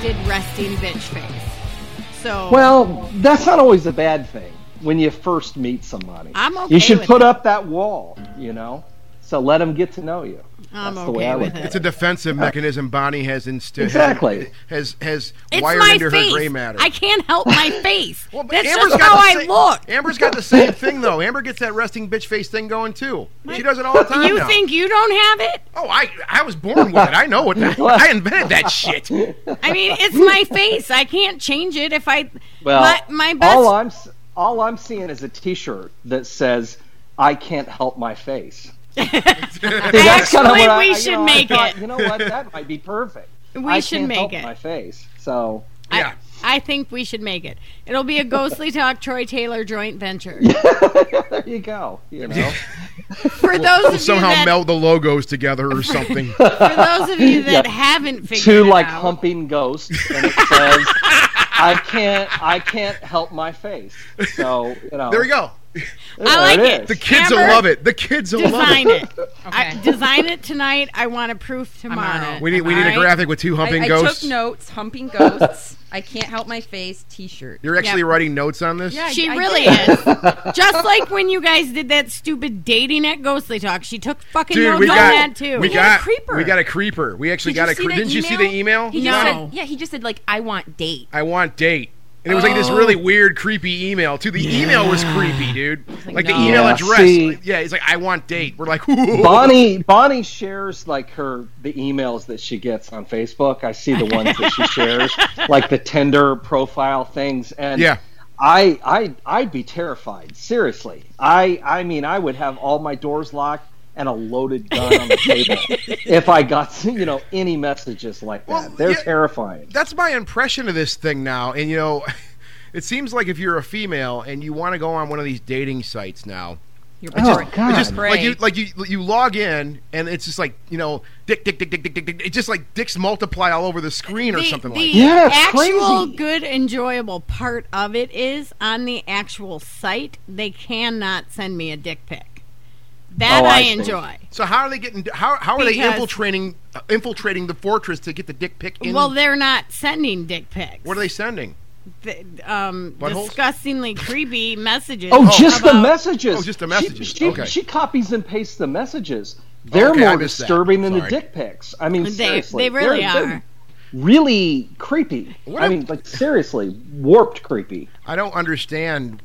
posted resting bitch face. So Well, that's not always a bad thing when you first meet somebody. I'm okay You should with put it. up that wall, so let them get to know you. I'm That's the way okay I with look at it. It's a defensive mechanism Bonnie has instilled. Exactly. Has It's wired my into face. her gray matter. I can't help my face. Well, but That's Amber's just got how the I same- look. Amber's got the same thing though. Amber gets that resting bitch face thing going too. She does it all the time You now. think you don't have it? Oh, I was born with it. I know what that. I invented that shit. I mean, it's my face. I can't change it if I. Well, my best. all I'm seeing is a T-shirt that says, "I can't help my face." Actually, we should make it. You know what? That might be perfect. We should can't make help it. my face. So Yeah. I think we should make it. It'll be a Ghostly Talk Troy Taylor joint venture. there you go. For those of you Somehow that, meld the logos together or something. for those of you that Yeah. haven't figured Two it like out, humping ghosts, and it says, I can't help my face." So There we go. I like there it. The kids will Amber, love it. The kids will love Design it. it. Design it tonight. I want a proof tomorrow. We need a Alright? graphic with two humping I ghosts. took notes. Humping ghosts. I can't help my face. T-shirt. You're actually Yep. writing notes on this? Yeah. She I really did. is. Just like when you guys did that stupid dating at Ghostly Talk. She took fucking Dude, notes we on got that too. we had got a creeper. We got a creeper. We actually Did got you a see creeper. the Didn't you see the email? He No. just said, yeah, he just said like, I want date. I want date. And it was like this really weird, creepy email, too. The email was creepy, dude. Like the no. email Yeah, address. see- Yeah, he's like, I want date. We're like, ooh. Bonnie shares like the emails that she gets on Facebook. I see the ones that she shares, like the Tinder profile things, and Yeah. I'd be terrified. Seriously, I mean, I would have all my doors locked and a loaded gun on the table if I got any messages like that. Well, They're yeah. terrifying. That's my impression of this thing now. And, it seems like if you're a female and you want to go on one of these dating sites now, You're Oh prey. God! It's just you log in and it's just like dick. It's just like dicks multiply all over the screen or something like that. Yeah, it's actual crazy. good, enjoyable part of it is on the actual site, they cannot send me a dick pic. That Oh, I I see. enjoy. So how are they getting? How are they Because- infiltrating the fortress to get the dick pic in? Well, they're not sending dick pics. What are they sending? Buttholes? Disgustingly creepy messages. Oh, just the about- messages. Oh, just the messages. She, Okay. she copies and pastes the messages. They're okay, I more missed that. disturbing than the Sorry. dick pics. I mean, seriously, They really they're are. really creepy. What I if- mean, like seriously, warped creepy. I don't understand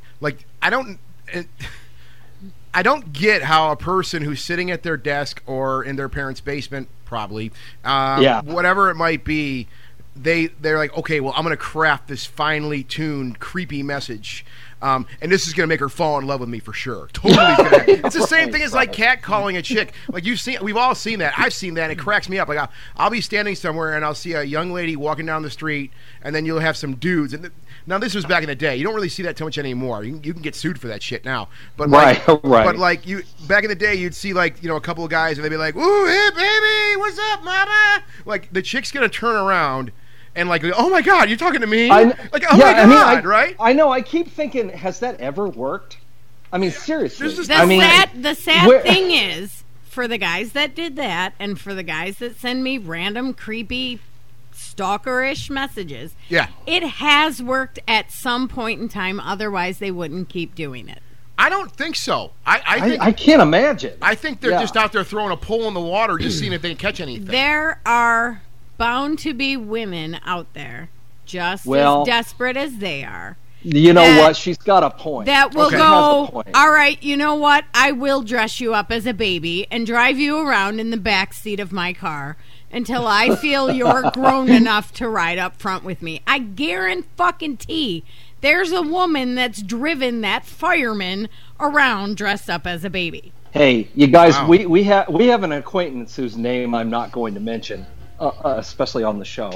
I don't get how a person who's sitting at their desk or in their parents' basement, probably, whatever it might be, they're like, okay, well, I'm going to craft this finely tuned, creepy message, and this is going to make her fall in love with me for sure. Totally, it's the same thing as like catcalling a chick. Like we've all seen that. I've seen that. And it cracks me up. Like I'll be standing somewhere and I'll see a young lady walking down the street, and then you'll have some dudes. And now this was back in the day. You don't really see that too much anymore. You can get sued for that shit now. But like, Right. But like back in the day, you'd see like a couple of guys, and they'd be like, "Ooh, hey baby, what's up, mama?" Like the chick's gonna turn around. And like, oh my God, you're talking to me? Like, oh my God, right? I know. I keep thinking, has that ever worked? I mean, seriously. There's just- The sad thing is, for the guys that did that, and for the guys that send me random creepy stalkerish messages, Yeah. it has worked at some point in time. Otherwise, they wouldn't keep doing it. I don't think so. I think I can't imagine. I think they're Yeah. just out there throwing a pole in the water, just seeing if they can catch anything. There are bound to be women out there just Well, as desperate as they are. You know that- what? She's got a point. That will Okay. She has go, a point. all right, you know what? I will dress you up as a baby and drive you around in the back seat of my car until I feel you're grown enough to ride up front with me. I guarantee there's a woman that's driven that fireman around dressed up as a baby. Hey, you guys, Wow. we have an acquaintance whose name I'm not going to mention, especially on the show,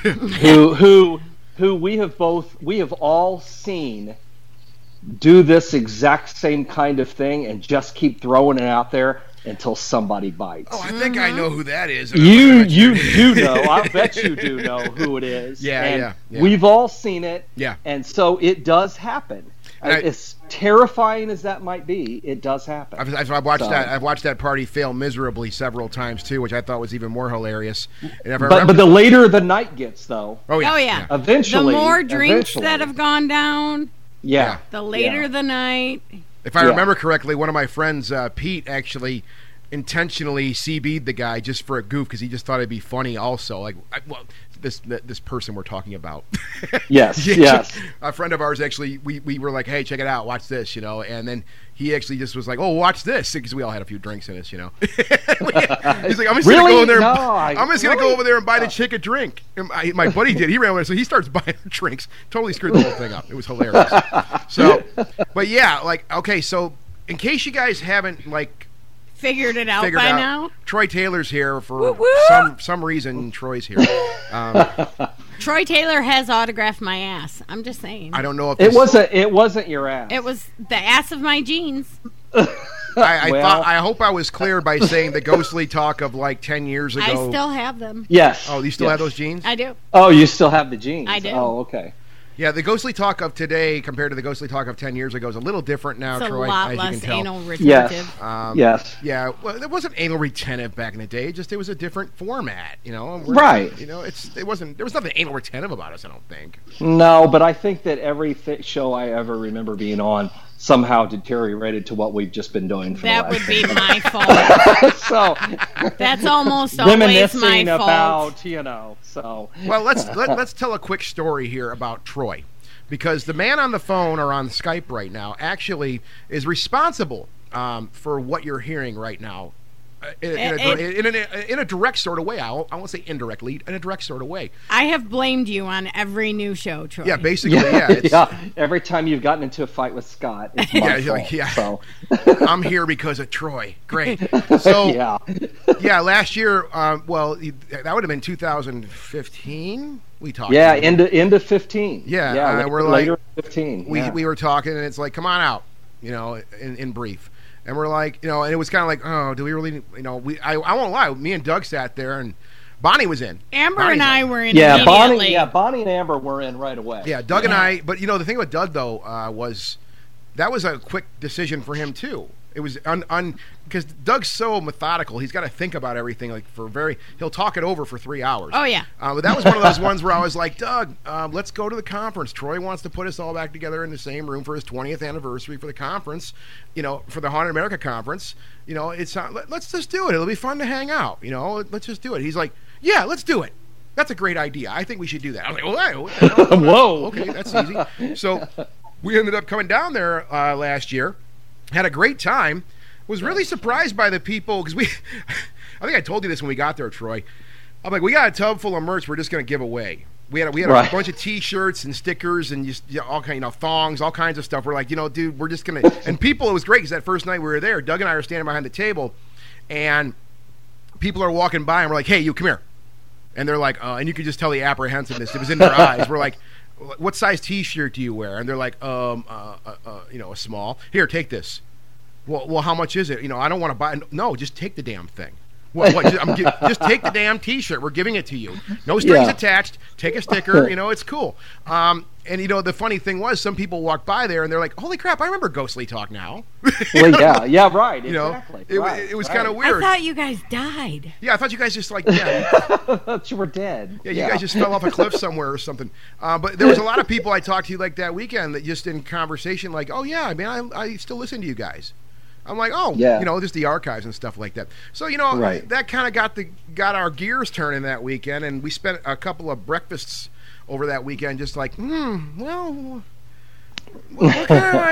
who we have all seen do this exact same kind of thing and just keep throwing it out there until somebody bites. Oh, I think I know who that is. You do know. I bet you do know who it is. Yeah, and yeah. We've all seen it. Yeah. And so it does happen. As terrifying as that might be, it does happen. I've watched that. I've watched that party fail miserably several times too, which I thought was even more hilarious. And but the later the night gets, though. Oh yeah. Eventually, the more drinks that have gone down. Yeah. The later the night. If I remember correctly, one of my friends, Pete, actually intentionally CB'd the guy just for a goof because he just thought it'd be funny. Also, this person we're talking about. Yes. A friend of ours actually, we were like, hey, check it out, watch this, and then he actually just was like, oh, watch this, because we all had a few drinks in us, He's like, I'm just gonna go in there. I'm just gonna go over there and buy the chick a drink. And my buddy did. He ran over, so he starts buying drinks. Totally screwed the whole thing up. It was hilarious. So, but yeah, okay, so in case you guys haven't figured it out by now. Troy Taylor's here for some reason. Troy's here. Troy Taylor has autographed my ass. I'm just saying. I don't know if it wasn't your ass. It was the ass of my jeans. I hope I was clear by saying the ghostly talk of 10 years ago. I still have them. Yes. Oh, you still have those jeans? I do. Oh, you still have the jeans? I do. Oh, okay. Yeah, the ghostly talk of today compared to the ghostly talk of 10 years ago is a little different now, it's Troy. A lot as less you can tell. anal retentive. Yes. Yeah. Well, it wasn't anal retentive back in the day. It was a different format. Right. There was nothing anal retentive about us. I don't think. No, but I think that every show I ever remember being on somehow deteriorated to what we've just been doing. That would be my fault. So that's almost always my fault. About So well, let's tell a quick story here about Troy. Because the man on the phone or on Skype right now actually is responsible for what you're hearing right now in a direct sort of way. I won't say indirectly, in a direct sort of way. I have blamed you on every new show, Troy. Yeah, basically, yeah. Every time you've gotten into a fight with Scott, it's my fault. So. I'm here because of Troy. Great. So, last year, that would have been 2015. We talked. Yeah, into 15. Yeah, we're later 15. We were talking, and it's like, come on out, in brief. And we're like, and it was kind of like, oh, do we really, I won't lie. Me and Doug sat there, and Bonnie was in. Amber and I were in immediately. Bonnie and Amber were in right away. Yeah, Doug and I, but the thing with Doug, though, was that was a quick decision for him, too. It was because Doug's so methodical. He's got to think about everything he'll talk it over for 3 hours. Oh, yeah. But that was one of those ones where I was like, Doug, let's go to the conference. Troy wants to put us all back together in the same room for his 20th anniversary for the conference, for the Haunted America conference. Let's just do it. It'll be fun to hang out. Let's just do it. He's like, yeah, let's do it. That's a great idea. I think we should do that. I was like, well, whoa. Okay, that's easy. So we ended up coming down there last year. Had a great time. Was really surprised by the people because I think I told you this when we got there, Troy. I'm like, we got a tub full of merch we're just going to give away. We had a bunch of T-shirts and stickers and just all kind, thongs, all kinds of stuff. We're like, dude, we're just gonna. And people, it was great because that first night we were there, Doug and I were standing behind the table, and people are walking by and we're like, hey, you come here, and they're like, and you could just tell the apprehensiveness. It was in their eyes. We're like, what size T-shirt do you wear? And they're like, a small. Here, take this. Well, how much is it? I don't want to buy. No, just take the damn thing. What? Just take the damn T-shirt. We're giving it to you. No strings attached. Take a sticker. It's cool. And the funny thing was, some people walked by there and they're like, "Holy crap! I remember Ghostly Talk now." Well, yeah, right. Exactly. It was kind of weird. I thought you guys died. Yeah, I thought you guys just I thought you were dead. Yeah, you guys just fell off a cliff somewhere or something. But there was a lot of people I talked to that weekend that just in conversation oh yeah, I mean I still listen to you guys. I'm like, oh, yeah. Just the archives and stuff like that. So, that kind of got our gears turning that weekend, and we spent a couple of breakfasts over that weekend just like, what are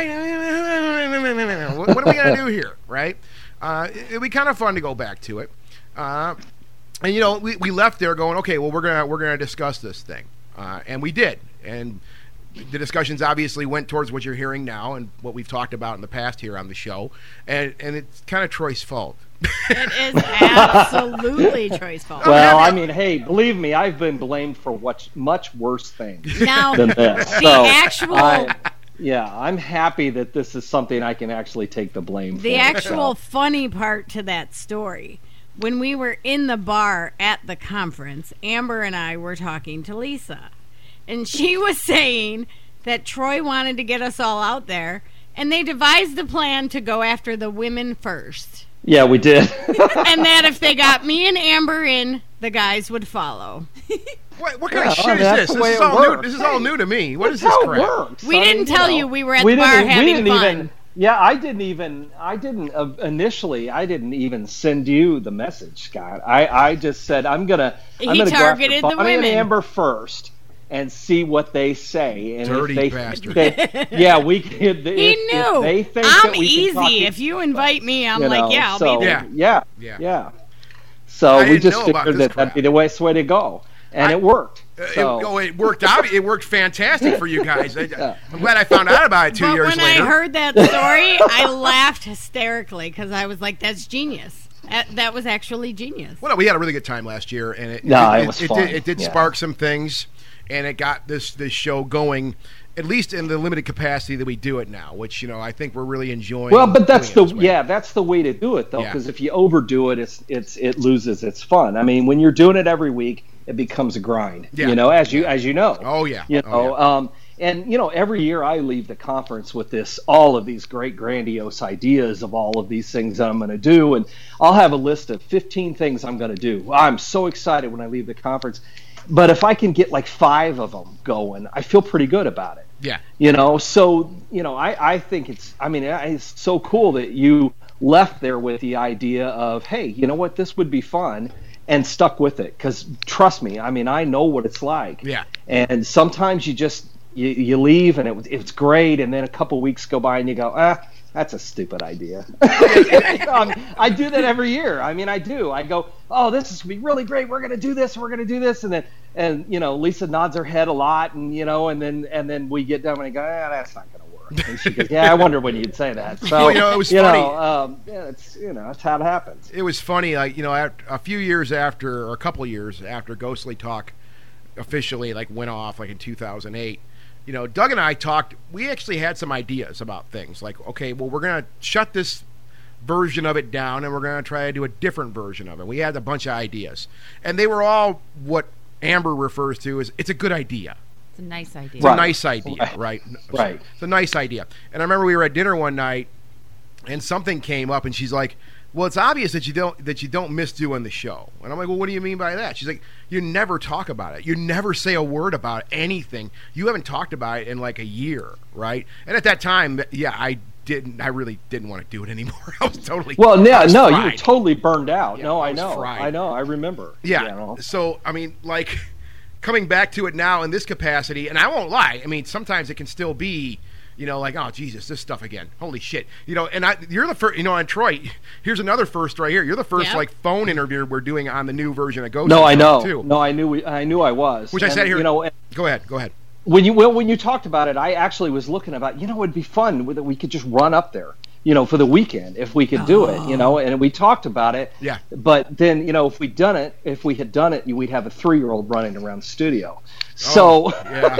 we going to do here, right? It'd be kind of fun to go back to it. And, we left there going, okay, well, we're gonna discuss this thing. And we did. And the discussions obviously went towards what you're hearing now and what we've talked about in the past here on the show, and it's kind of Troy's fault. It is absolutely Troy's fault. Well, I mean, hey, believe me, I've been blamed for much worse things now, than this. I'm happy that this is something I can actually take the blame for. The actual funny part to that story, when we were in the bar at the conference, Amber and I were talking to Lisa. And she was saying that Troy wanted to get us all out there, and they devised a plan to go after the women first. Yeah, we did. And that if they got me and Amber in, the guys would follow. What kind of shit is this? This is all new to me. What is this crap? Works. We didn't tell you we were at the bar having fun. I didn't even send you the message, Scott. I just said I'm gonna go after Bonnie and Amber first and see what they say. And dirty if bastard. We could. He knew. If they think I'm that we easy. can talk If you invite me, I'm like, yeah, I'll be there. Yeah. So we just figured that'd be the way to go. And it worked. It worked out. It worked fantastic for you guys. I'm glad I found out about it 2 years later. But when I heard that story, I laughed hysterically because I was like, that's genius. That was actually genius. Well, we had a really good time last year, and it was fun. It did spark some things, and it got this show going, at least in the limited capacity that we do it now, which I think we're really enjoying. Well, but that's the way to do it though, because if you overdo it, it loses its fun. I mean, when you're doing it every week, it becomes a grind. As you know. Oh yeah. And every year I leave the conference with all of these great grandiose ideas of all of these things that I'm going to do, and I'll have a list of 15 things I'm going to do. I'm so excited when I leave the conference. But if I can get like 5 of them going, I feel pretty good about it. Yeah. So, I think it's so cool that you left there with the idea of, hey, you know what, this would be fun, and stuck with it. Because trust me, I know what it's like. Yeah. And sometimes you just, you leave and it's great, and then a couple weeks go by and you go, that's a stupid idea. I do that every year. I do. I go, oh, this is going to be really great. We're going to do this. We're going to do this. And Lisa nods her head a lot. And, and then we get done and I go, that's not going to work. And she goes, yeah, I wonder when you'd say that. So, it was funny. That's how it happens. It was funny. Like, a few years after, or a couple of years after Ghostly Talk officially went off, in 2008, Doug and I talked, we actually had some ideas about things. Like, okay, well, we're going to shut this version of it down and we're going to try to do a different version of it. We had a bunch of ideas. And they were all what Amber refers to as, it's a good idea. It's a nice idea. It's a nice idea, right? Right. It's a nice idea. And I remember we were at dinner one night and something came up and she's like, well, it's obvious that you don't miss doing the show. And I'm like, well, what do you mean by that? She's like, you never talk about it. You never say a word about anything. You haven't talked about it in a year, right? And at that time, I really didn't want to do it anymore. I was totally you were totally burned out. Yeah, I know. I remember. Yeah. So coming back to it now in this capacity, and I won't lie. Sometimes it can still be. Oh, Jesus, this stuff again. Holy shit. And you're the first, and Troy, here's another first right here. You're the first, phone interview we're doing on the new version of Ghost. No, I know. Too. No, I knew I was. Which I said here. Go ahead. When you talked about it, I actually was looking about, it'd be fun that we could just run up there, for the weekend if we could do it, and we talked about it. Yeah. But then, if we had done it, we'd have a 3-year-old running around the studio. So, yeah.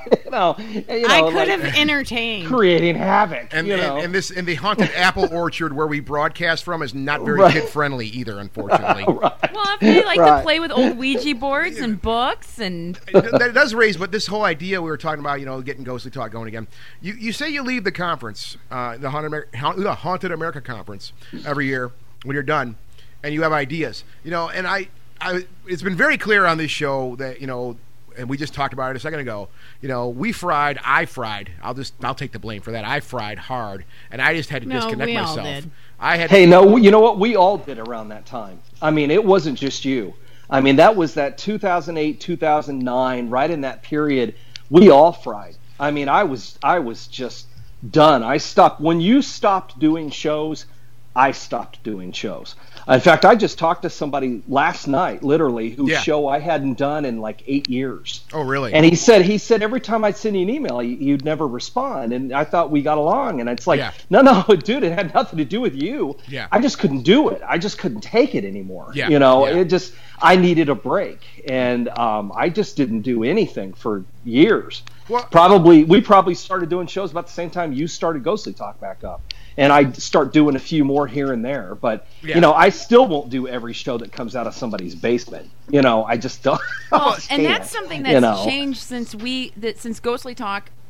I could have entertained creating havoc. And the haunted apple orchard where we broadcast from is not very kid friendly either, unfortunately. Right. Well, if they like to play with old Ouija boards and books, and that does raise. But this whole idea we were talking about, getting Ghostly Talk going again. You say you leave the conference, the Haunted America conference every year when you're done, and you have ideas, and I it's been very clear on this show that and we just talked about it a second ago. I fried. I'll take the blame for that. I fried hard, and I just had to disconnect myself. All did. Hey, no, you know what? We all did around that time. It wasn't just you. That was that 2008, 2009, right in that period. We all fried. I was just done. I stopped. When you stopped doing shows, I stopped doing shows. In fact, I just talked to somebody last night, literally, whose show I hadn't done in 8 years. Oh, really? And he said every time I'd send you an email, you'd never respond. And I thought we got along. And it's like, no, dude, it had nothing to do with you. Yeah. I just couldn't do it. I just couldn't take it anymore. Yeah. I needed a break. And I just didn't do anything for years. Well, we probably started doing shows about the same time you started Ghostly Talk back up. And I start doing a few more here and there, but I still won't do every show that comes out of somebody's basement. I just don't. Well, and that's something that's changed since Ghostly Talk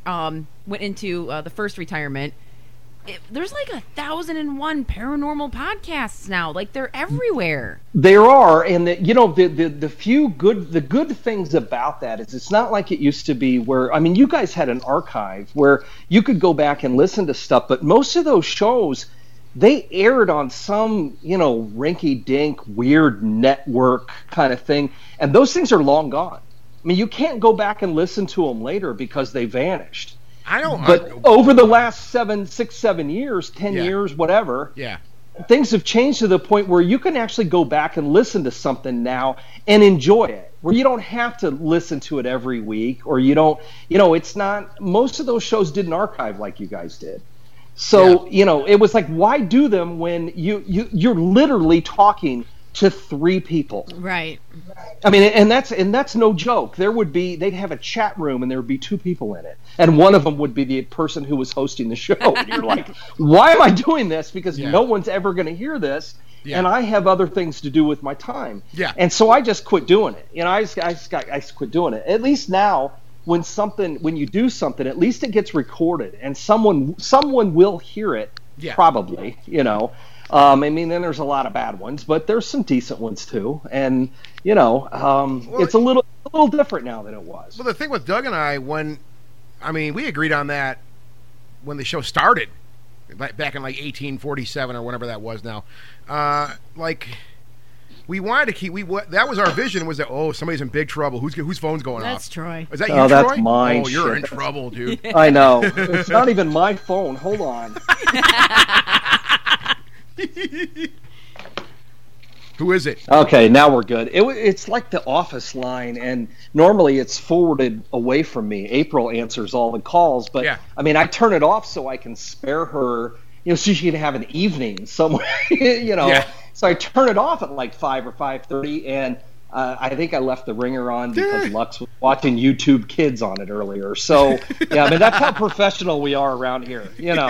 went into the first retirement, there's like 1,001 paranormal podcasts now. Like, they're everywhere. There are, and the good things about that is it's not like it used to be where, I mean, you guys had an archive where you could go back and listen to stuff, but most of those shows, they aired on some, rinky-dink, weird network kind of thing, and those things are long gone. I mean, you can't go back and listen to them later because they vanished. But over the last 6, 7 years, 10 years, whatever, things have changed to the point where you can actually go back and listen to something now and enjoy it, where you don't have to listen to it every week, or you don't, it's not, most of those shows didn't archive like you guys did. So, it was like, why do them when you're literally talking to 3 people? Right. I mean, and that's no joke. They'd have a chat room and there would be 2 people in it. And one of them would be the person who was hosting the show. And you're like, why am I doing this? Because no one's ever going to hear this. Yeah. And I have other things to do with my time. Yeah. And so I just quit doing it. I quit doing it. At least now, when you do something, at least it gets recorded and someone will hear it. Yeah. Probably, I mean, then there's a lot of bad ones, but there's some decent ones too. And, it's a little different now than it was. Well, the thing with Doug and I, we agreed on that when the show started, back in like 1847 or whenever that was now. We wanted to keep, that was our vision, was that, somebody's in big trouble. Whose phone's going off? That's Troy. Is that you, Troy? That's mine. Oh, you're in trouble, dude. I know. It's not even my phone. Hold on. Who is it? Okay, now we're good. It's like the office line, and normally it's forwarded away from me. April answers all the calls, but I mean, I turn it off so I can spare her, so she can have an evening somewhere, So I turn it off at like 5 or 5:30, and I think I left the ringer on because Lux was watching YouTube Kids on it earlier. So, I mean, that's how professional we are around here,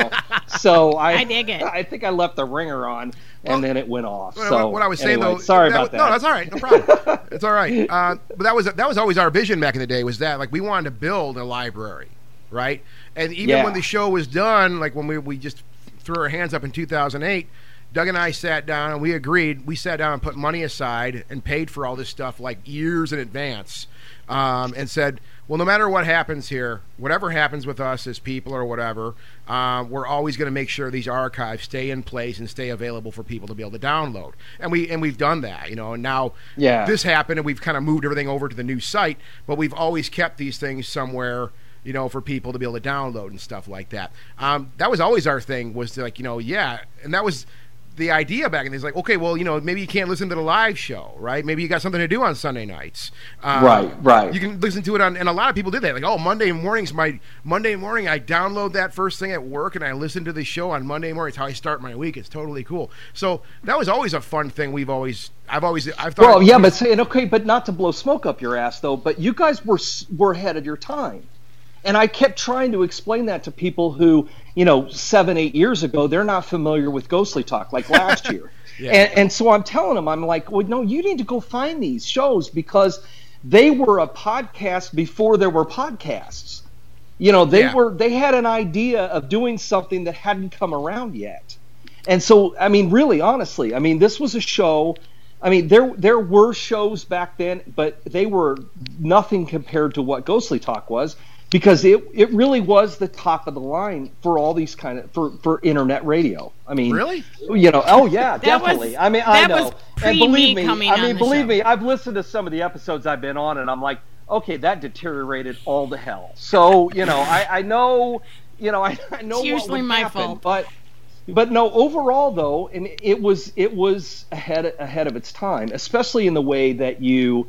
So I dig it. I think I left the ringer on, and then it went off. So what I was saying, though, sorry about that. No, that's all right. No problem. It's all right. But that was always our vision back in the day, was that, like, we wanted to build a library, right? And even when the show was done, like when we just threw our hands up in 2008, Doug and I sat down and we agreed. We sat down and put money aside and paid for all this stuff like years in advance, and said, well, no matter what happens here, whatever happens with us as people or whatever, we're always going to make sure these archives stay in place and stay available for people to be able to download. And we've done that, and now this happened and we've kind of moved everything over to the new site, but we've always kept these things somewhere, for people to be able to download and stuff like that. That was always our thing, was to, like, and that was the idea back in the day. Like, okay, well, maybe you can't listen to the live show, right? Maybe you got something to do on Sunday nights. Right. You can listen to it and a lot of people did that. Like, Monday morning, I download that first thing at work and I listen to the show on Monday morning. It's how I start my week. It's totally cool. So that was always a fun thing. I've thought. Well, yeah, but not to blow smoke up your ass though, but you guys were ahead of your time. And I kept trying to explain that to people who, 7, 8 years ago, they're not familiar with Ghostly Talk, like last year. And so I'm telling them, I'm like, well, no, you need to go find these shows because they were a podcast before there were podcasts. They had an idea of doing something that hadn't come around yet. And so, I mean, really, honestly, I mean, this was a show. I mean, there were shows back then, but they were nothing compared to what Ghostly Talk was. Because it really was the top of the line for all these kind of for internet radio. I mean, really, oh yeah, definitely. I know. Was pre- and believe me, believe me, I've listened to some of the episodes I've been on, and I'm like, okay, that deteriorated all to hell. So I know, I know. It's usually my fault, but no. Overall, though, and it was ahead of its time, especially in the way that you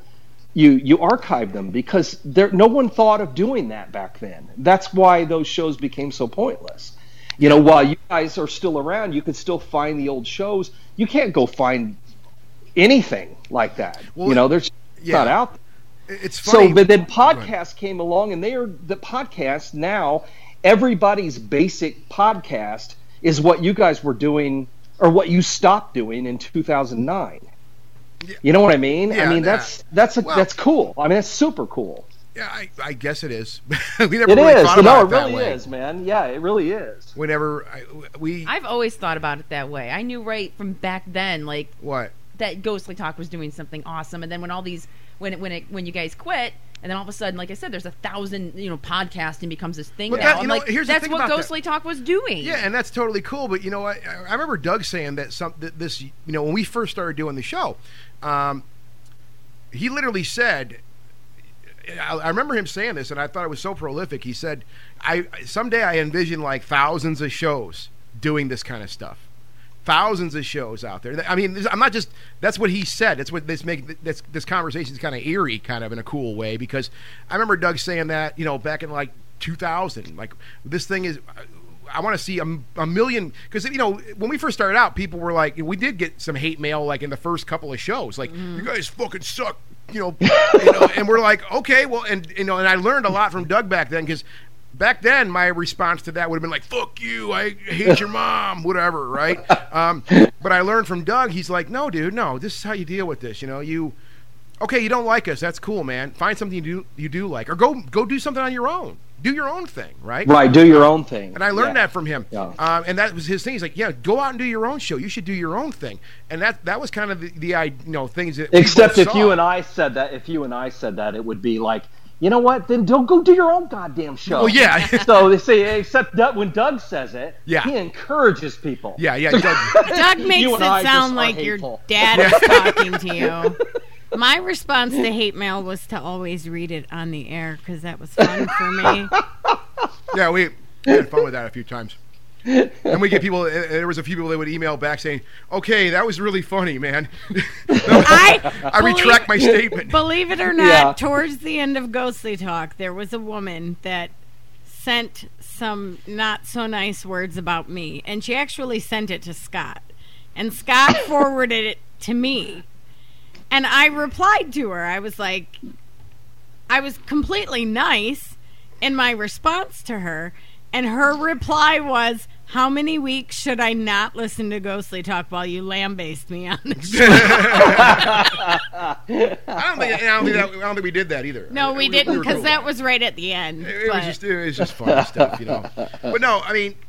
archive them, because no one thought of doing that back then. That's why those shows became so pointless. While you guys are still around, you can still find the old shows. You can't go find anything like that. Well, there's not out there. It's funny. So, but then podcasts came along, and they are the podcast now. Everybody's basic podcast is what you guys were doing, or what you stopped doing in 2009. You know what I mean? Yeah, I mean, that's cool. I mean, that's super cool. Yeah, I guess it is. We never It really is. thought about it that really way. is, man. Yeah, it really is. I've always thought about it that way. I knew right from back then, like what that Ghostly Talk was doing something awesome, and then when all these when you guys quit. And then all of a sudden, like I said, there's 1,000, podcasting becomes this thing now. Here's the that's thing what about Ghostly Talk was doing. Yeah, and that's totally cool. But you know what? I remember Doug saying that this, when we first started doing the show, he literally said, I remember him saying this, and I thought it was so prolific. He said, someday I envision like thousands of shows doing this kind of stuff. Thousands of shows out there. I mean, I'm not just. That's what he said. That's what this conversation is kind of eerie, kind of in a cool way. Because I remember Doug saying that, back in like 2000. Like this thing is. I want to see a million. Because when we first started out, people were like, we did get some hate mail like in the first couple of shows, like you guys fucking suck, and we're like, okay, well, and and I learned a lot from Doug back then because. Back then, my response to that would have been like, fuck you, I hate your mom, whatever, right? But I learned from Doug, he's like, no, dude, no, this is how you deal with this, you don't like us, that's cool, man. Find something you do like. Or go do something on your own. Do your own thing, right? Right, do your own thing. And I learned that from him. Yeah. And that was his thing. He's like, yeah, go out and do your own show. You should do your own thing. And that was kind of the things that Except if saw. you and I said that, it would be like, you know what? Then don't go do your own goddamn show. Well, yeah. So they say, except when Doug says it, he encourages people. Yeah. Doug makes it sound like your dad is talking to you. My response to hate mail was to always read it on the air because that was fun for me. Yeah, we had fun with that a few times. And we get people. There was a few people that would email back saying, "Okay, that was really funny, man." I retract my statement. Believe it or not, towards the end of Ghostly Talk, there was a woman that sent some not so nice words about me, and she actually sent it to Scott, and Scott forwarded it to me, and I replied to her. I was like, I was completely nice in my response to her. And her reply was, how many weeks should I not listen to Ghostly Talk while you lambaste me on the show? I don't think we did that either. No, we didn't, because that was right at the end. It was just funny stuff, But no, I mean,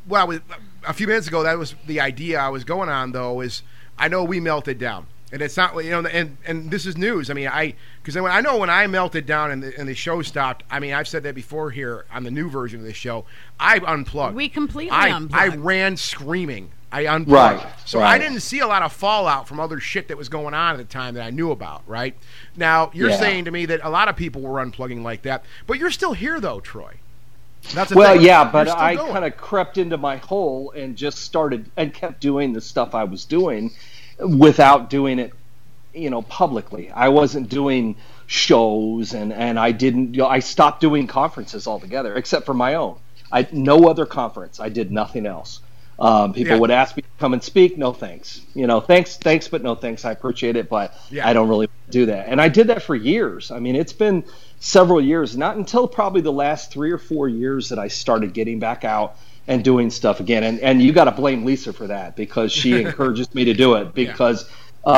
a few minutes ago, that was the idea I was going on, though, is I know we melted down. And it's not, and this is news. I mean, because I know when I melted down and the show stopped, I mean, I've said that before here on the new version of this show, I unplugged. We completely unplugged. I ran screaming. I unplugged. Right. So I didn't see a lot of fallout from other shit that was going on at the time that I knew about, right? Now, you're saying to me that a lot of people were unplugging like that, but you're still here, though, Troy. That's thing. Yeah, but I kind of crept into my hole and just started and kept doing the stuff I was doing without doing it, publicly. I wasn't doing shows and I didn't, I stopped doing conferences altogether, except for my own. No other conference. I did nothing else. People would ask me to come and speak. No, thanks. Thanks, but no thanks. I appreciate it, but I don't really do that. And I did that for years. I mean, it's been several years, not until probably the last 3 or 4 years that I started getting back out and doing stuff again. And you got to blame Lisa for that, because she encourages me to do it, because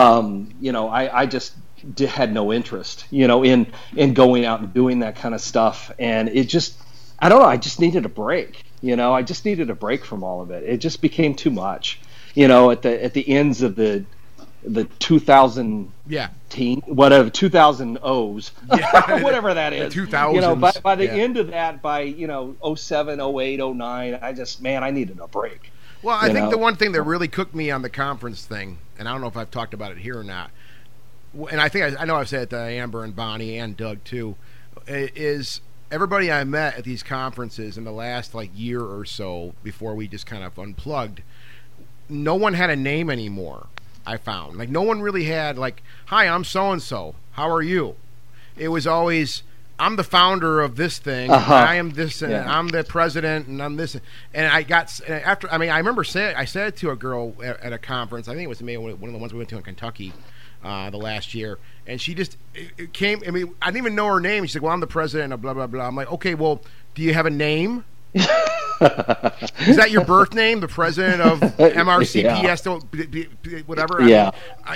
I just had no interest, in going out and doing that kind of stuff. And it just, I don't know, I just needed a break. I just needed a break from all of it. It just became too much, at the ends of the 2000 whatever 2000 O's whatever that is, 2000s. By the end of that, by 07, 08, 09, I needed a break. Well, I think the one thing that really cooked me on the conference thing, and I don't know if I've talked about it here or not, and I think I know I've said it to Amber and Bonnie and Doug too, is everybody I met at these conferences in the last year or so before we just kind of unplugged, no one had a name anymore. I found no one really had hi, I'm so and so, how are you? It was always, I'm the founder of this thing, and I am this, and I'm the president, and I'm this. And I got after. I mean, I remember I said it to a girl at a conference. I think it was maybe one of the ones we went to in Kentucky the last year, and she just it came. I mean, I didn't even know her name. She's like, "Well, I'm the president of blah blah blah." I'm like, "Okay, well, do you have a name?" Is that your birth name? The president of MRCPS, whatever? Yeah.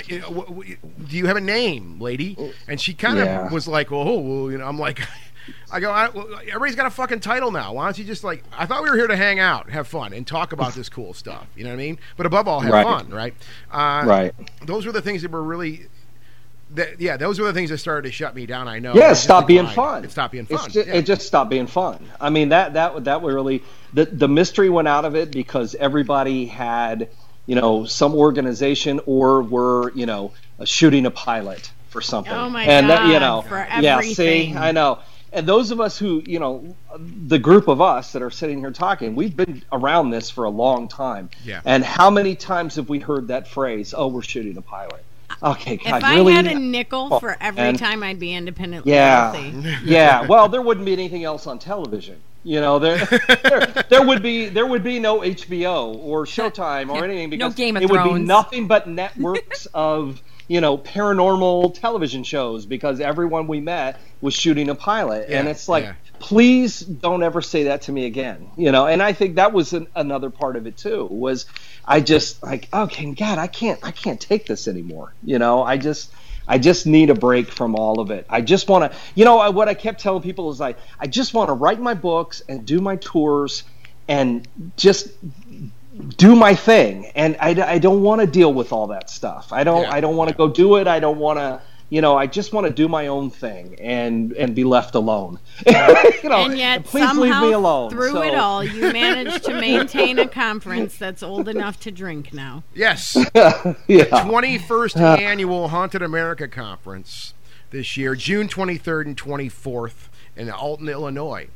Do you have a name, lady? And she kind of was like, well, I'm like, everybody's got a fucking title now. Why don't you just I thought we were here to hang out, have fun, and talk about this cool stuff. You know what I mean? But above all, have fun, right? Right. Those were the things that were really... those were the things that started to shut me down. I know. Yeah, it stopped being fun. It stopped being fun. It just stopped being fun. I mean, that really the mystery went out of it because everybody had some organization or were shooting a pilot for something. Oh my God! For everything. Yeah, see, I know. And those of us who the group of us that are sitting here talking, we've been around this for a long time. Yeah. And how many times have we heard that phrase? Oh, we're shooting a pilot. Okay, God, if I really? had a nickel for every time I'd be independently wealthy. Yeah. Well, there wouldn't be anything else on television. There would be no HBO or Showtime or anything because no Game of it Thrones. would be nothing but networks of paranormal television shows because everyone we met was shooting a pilot, and it's like. Yeah. Please don't ever say that to me again, And I think that was another part of it too. Was I just okay, God, I can't take this anymore. I just need a break from all of it. I just want to, what I kept telling people is I just want to write my books and do my tours and just do my thing. And I don't want to deal with all that stuff. I don't want to go do it. I don't want to. I just want to do my own thing and be left alone. And yet please somehow leave me alone. Through it all, you managed to maintain a conference that's old enough to drink now. Yes. Yeah. 21st Annual Haunted America Conference this year, June 23rd and 24th in Alton, Illinois.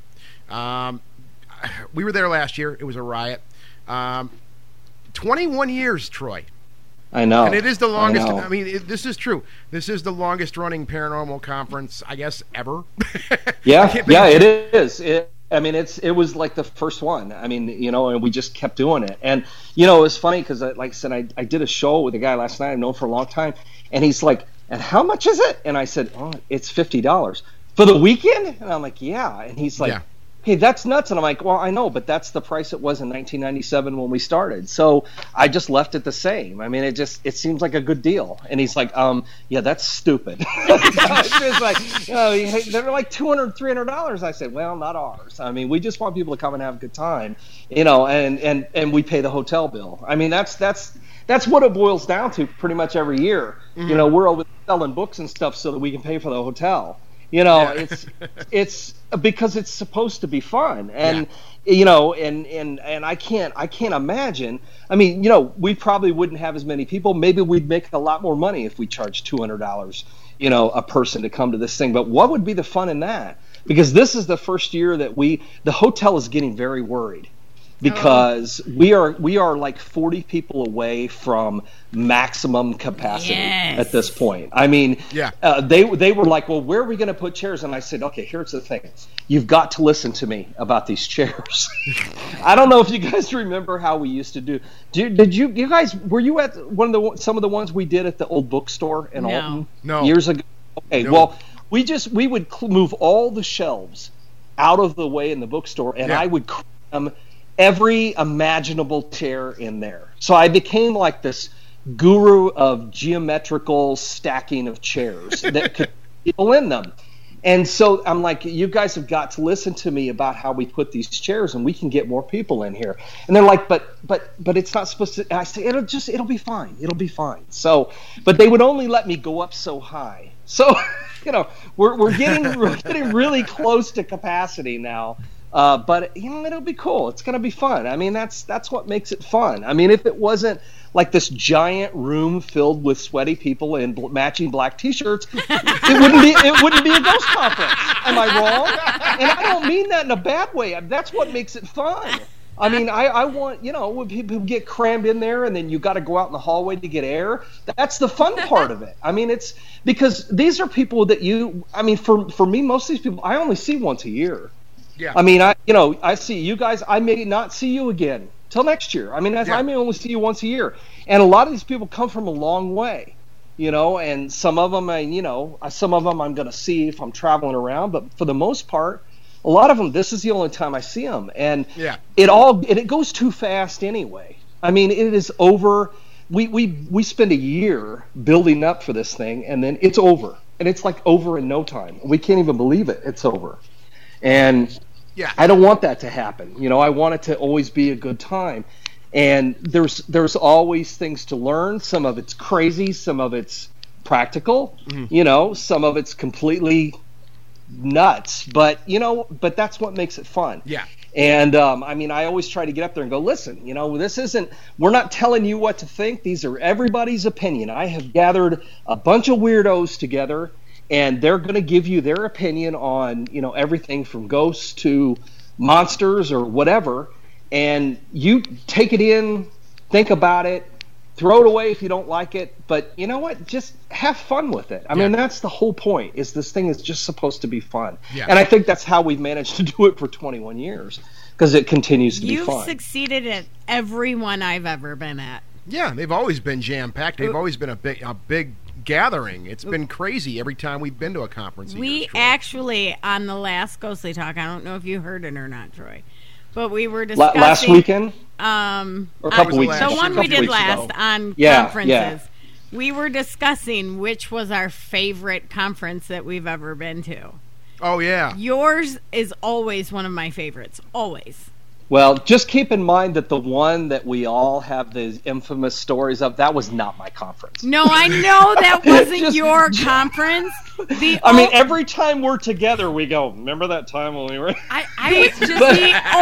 We were there last year. It was a riot. 21 years, Troy. I know. And it is the longest. I mean, this is true. This is the longest running paranormal conference, I guess, ever. It is. It was like the first one. I mean, and we just kept doing it. And, it was funny because, like I said, I did a show with a guy last night I've known for a long time. And he's like, and how much is it? And I said, oh, it's $50. For the weekend? And I'm like, yeah. And he's like, hey, that's nuts. And I'm like, well, I know, but that's the price it was in 1997 when we started. So I just left it the same. I mean, it seems like a good deal. And he's like, yeah, that's stupid. It's like, they're like $200, $300. I said, well, not ours. I mean, we just want people to come and have a good time, and we pay the hotel bill. I mean, that's what it boils down to pretty much every year. Mm-hmm. We're always selling books and stuff so that we can pay for the hotel. It's because it's supposed to be fun, and and I can't imagine. I mean, we probably wouldn't have as many people. Maybe we'd make a lot more money if we charged $200, a person to come to this thing. But what would be the fun in that? Because this is the first year that the hotel is getting very worried. Because we are like 40 people away from maximum capacity at this point. I mean, they were like, well, where are we going to put chairs? And I said, okay, here's the thing. You've got to listen to me about these chairs. I don't know if you guys remember how we used to do. Did you guys, were you at some of the ones we did at the old bookstore in Alton years ago? Okay, well, we would move all the shelves out of the way in the bookstore, and I would cram every imaginable chair in there. So I became like this guru of geometrical stacking of chairs that could people in them. And so I'm like, you guys have got to listen to me about how we put these chairs and we can get more people in here. And they're like, but it's not supposed to. I say, it'll be fine. It'll be fine. So, but they would only let me go up so high. So, we're getting really close to capacity now. But it'll be cool. It's going to be fun. I mean, that's what makes it fun. I mean, if it wasn't like this giant room filled with sweaty people in matching black T-shirts, it wouldn't be a ghost conference. Am I wrong? And I don't mean that in a bad way. That's what makes it fun. I mean, I want, when people get crammed in there and then you got to go out in the hallway to get air. That's the fun part of it. I mean, it's because these are people that for me, most of these people, I only see once a year. Yeah. I mean, I see you guys. I may not see you again till next year. I mean, I may only see you once a year. And a lot of these people come from a long way, and some of them, I'm going to see if I'm traveling around. But for the most part, a lot of them, this is the only time I see them, and Yeah. it goes too fast anyway. I mean, it is over. We spend a year building up for this thing, and then it's over, and it's like over in no time. We can't even believe it. It's over, and Yeah. I don't want that to happen. You know, I want it to always be a good time, and there's always things to learn. Some of it's crazy, some of it's practical. You know, some of it's completely nuts, but that's what makes it fun. Yeah. And I mean, I always try to get up there and go, listen, you know, we're not telling you what to think. These are everybody's opinion. I have gathered a bunch of weirdos together, and they're going to give you their opinion on, you know, everything from ghosts to monsters or whatever. And you take it in, think about it, throw it away if you don't like it, but you know what? Just have fun with it. I mean, that's the whole point, is this thing is just supposed to be fun. Yeah. And I think that's how we've managed to do it for 21 years, because it continues to be fun. You've succeeded at every one I've ever been at. Yeah, they've always been jam-packed. They've always been a big gathering. It's been crazy every time we've been to a conference. We actually, on the last Ghostly Talk, I don't know if you heard it or not, Troy, but we were discussing... Last weekend? Or a couple weeks the ago. one we did last on conferences. Yeah. We were discussing which was our favorite conference that we've ever been to. Oh, yeah. Yours is always one of my favorites. Always. Well, just keep in mind that the one that we all have the infamous stories of, that was not my conference. No, I know that wasn't your conference. I mean, every time we're together, we go, remember that time when we were... I was just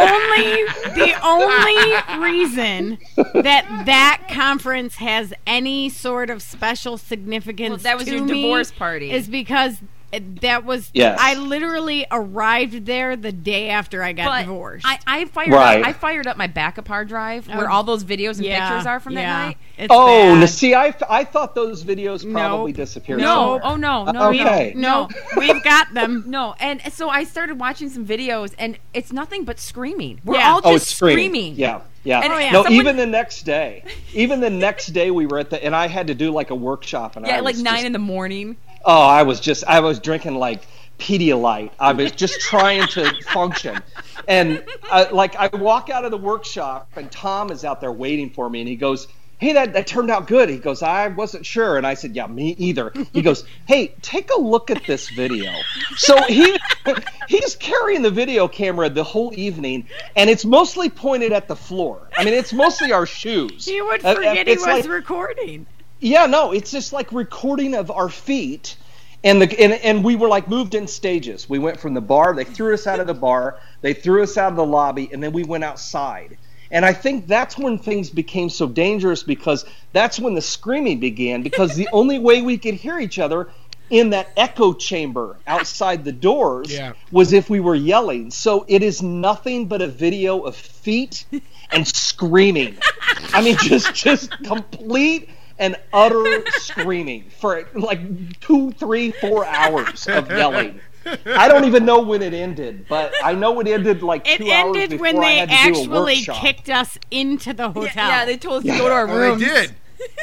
the only reason that conference has any sort of special significance that was to your me divorce party. is because that was... Yes. I literally arrived there the day after I got divorced. I fired up my backup hard drive where all those videos and pictures are from that night. It's now, bad. see, I thought those videos probably disappeared. No. Oh, no. Okay. No, we've got them. No, and so I started watching some videos, and it's nothing but screaming. We're Yeah. all Oh, just it's screaming. screaming. Yeah. And No, someone- even the next day we were at and I had to do like a workshop, and I like was 9 in the morning. Oh, I was drinking like Pedialyte. I was just trying to function. And I walk out of the workshop, and Tom is out there waiting for me, and he goes, hey, that turned out good. He goes, I wasn't sure. And I said, yeah, me either. He goes, hey, take a look at this video. So he's carrying the video camera the whole evening, and it's mostly pointed at the floor. I mean, it's mostly our shoes. He would forget he It's was like- recording. Yeah, no, it's just like recording of our feet, and we were like moved in stages. We went from the bar, they threw us out of the bar, they threw us out of the lobby, and then we went outside. And I think that's when things became so dangerous, because that's when the screaming began, because the only way we could hear each other in that echo chamber outside the doors was if we were yelling. So it is nothing but a video of feet and screaming. I mean, just complete and utter screaming for like 2, 3, 4 hours of yelling. I don't even know when it ended, but I know it ended like 2 hours before It ended when I they had to do a actually workshop. kicked us into the hotel. Yeah, they told us to go to our rooms. They did.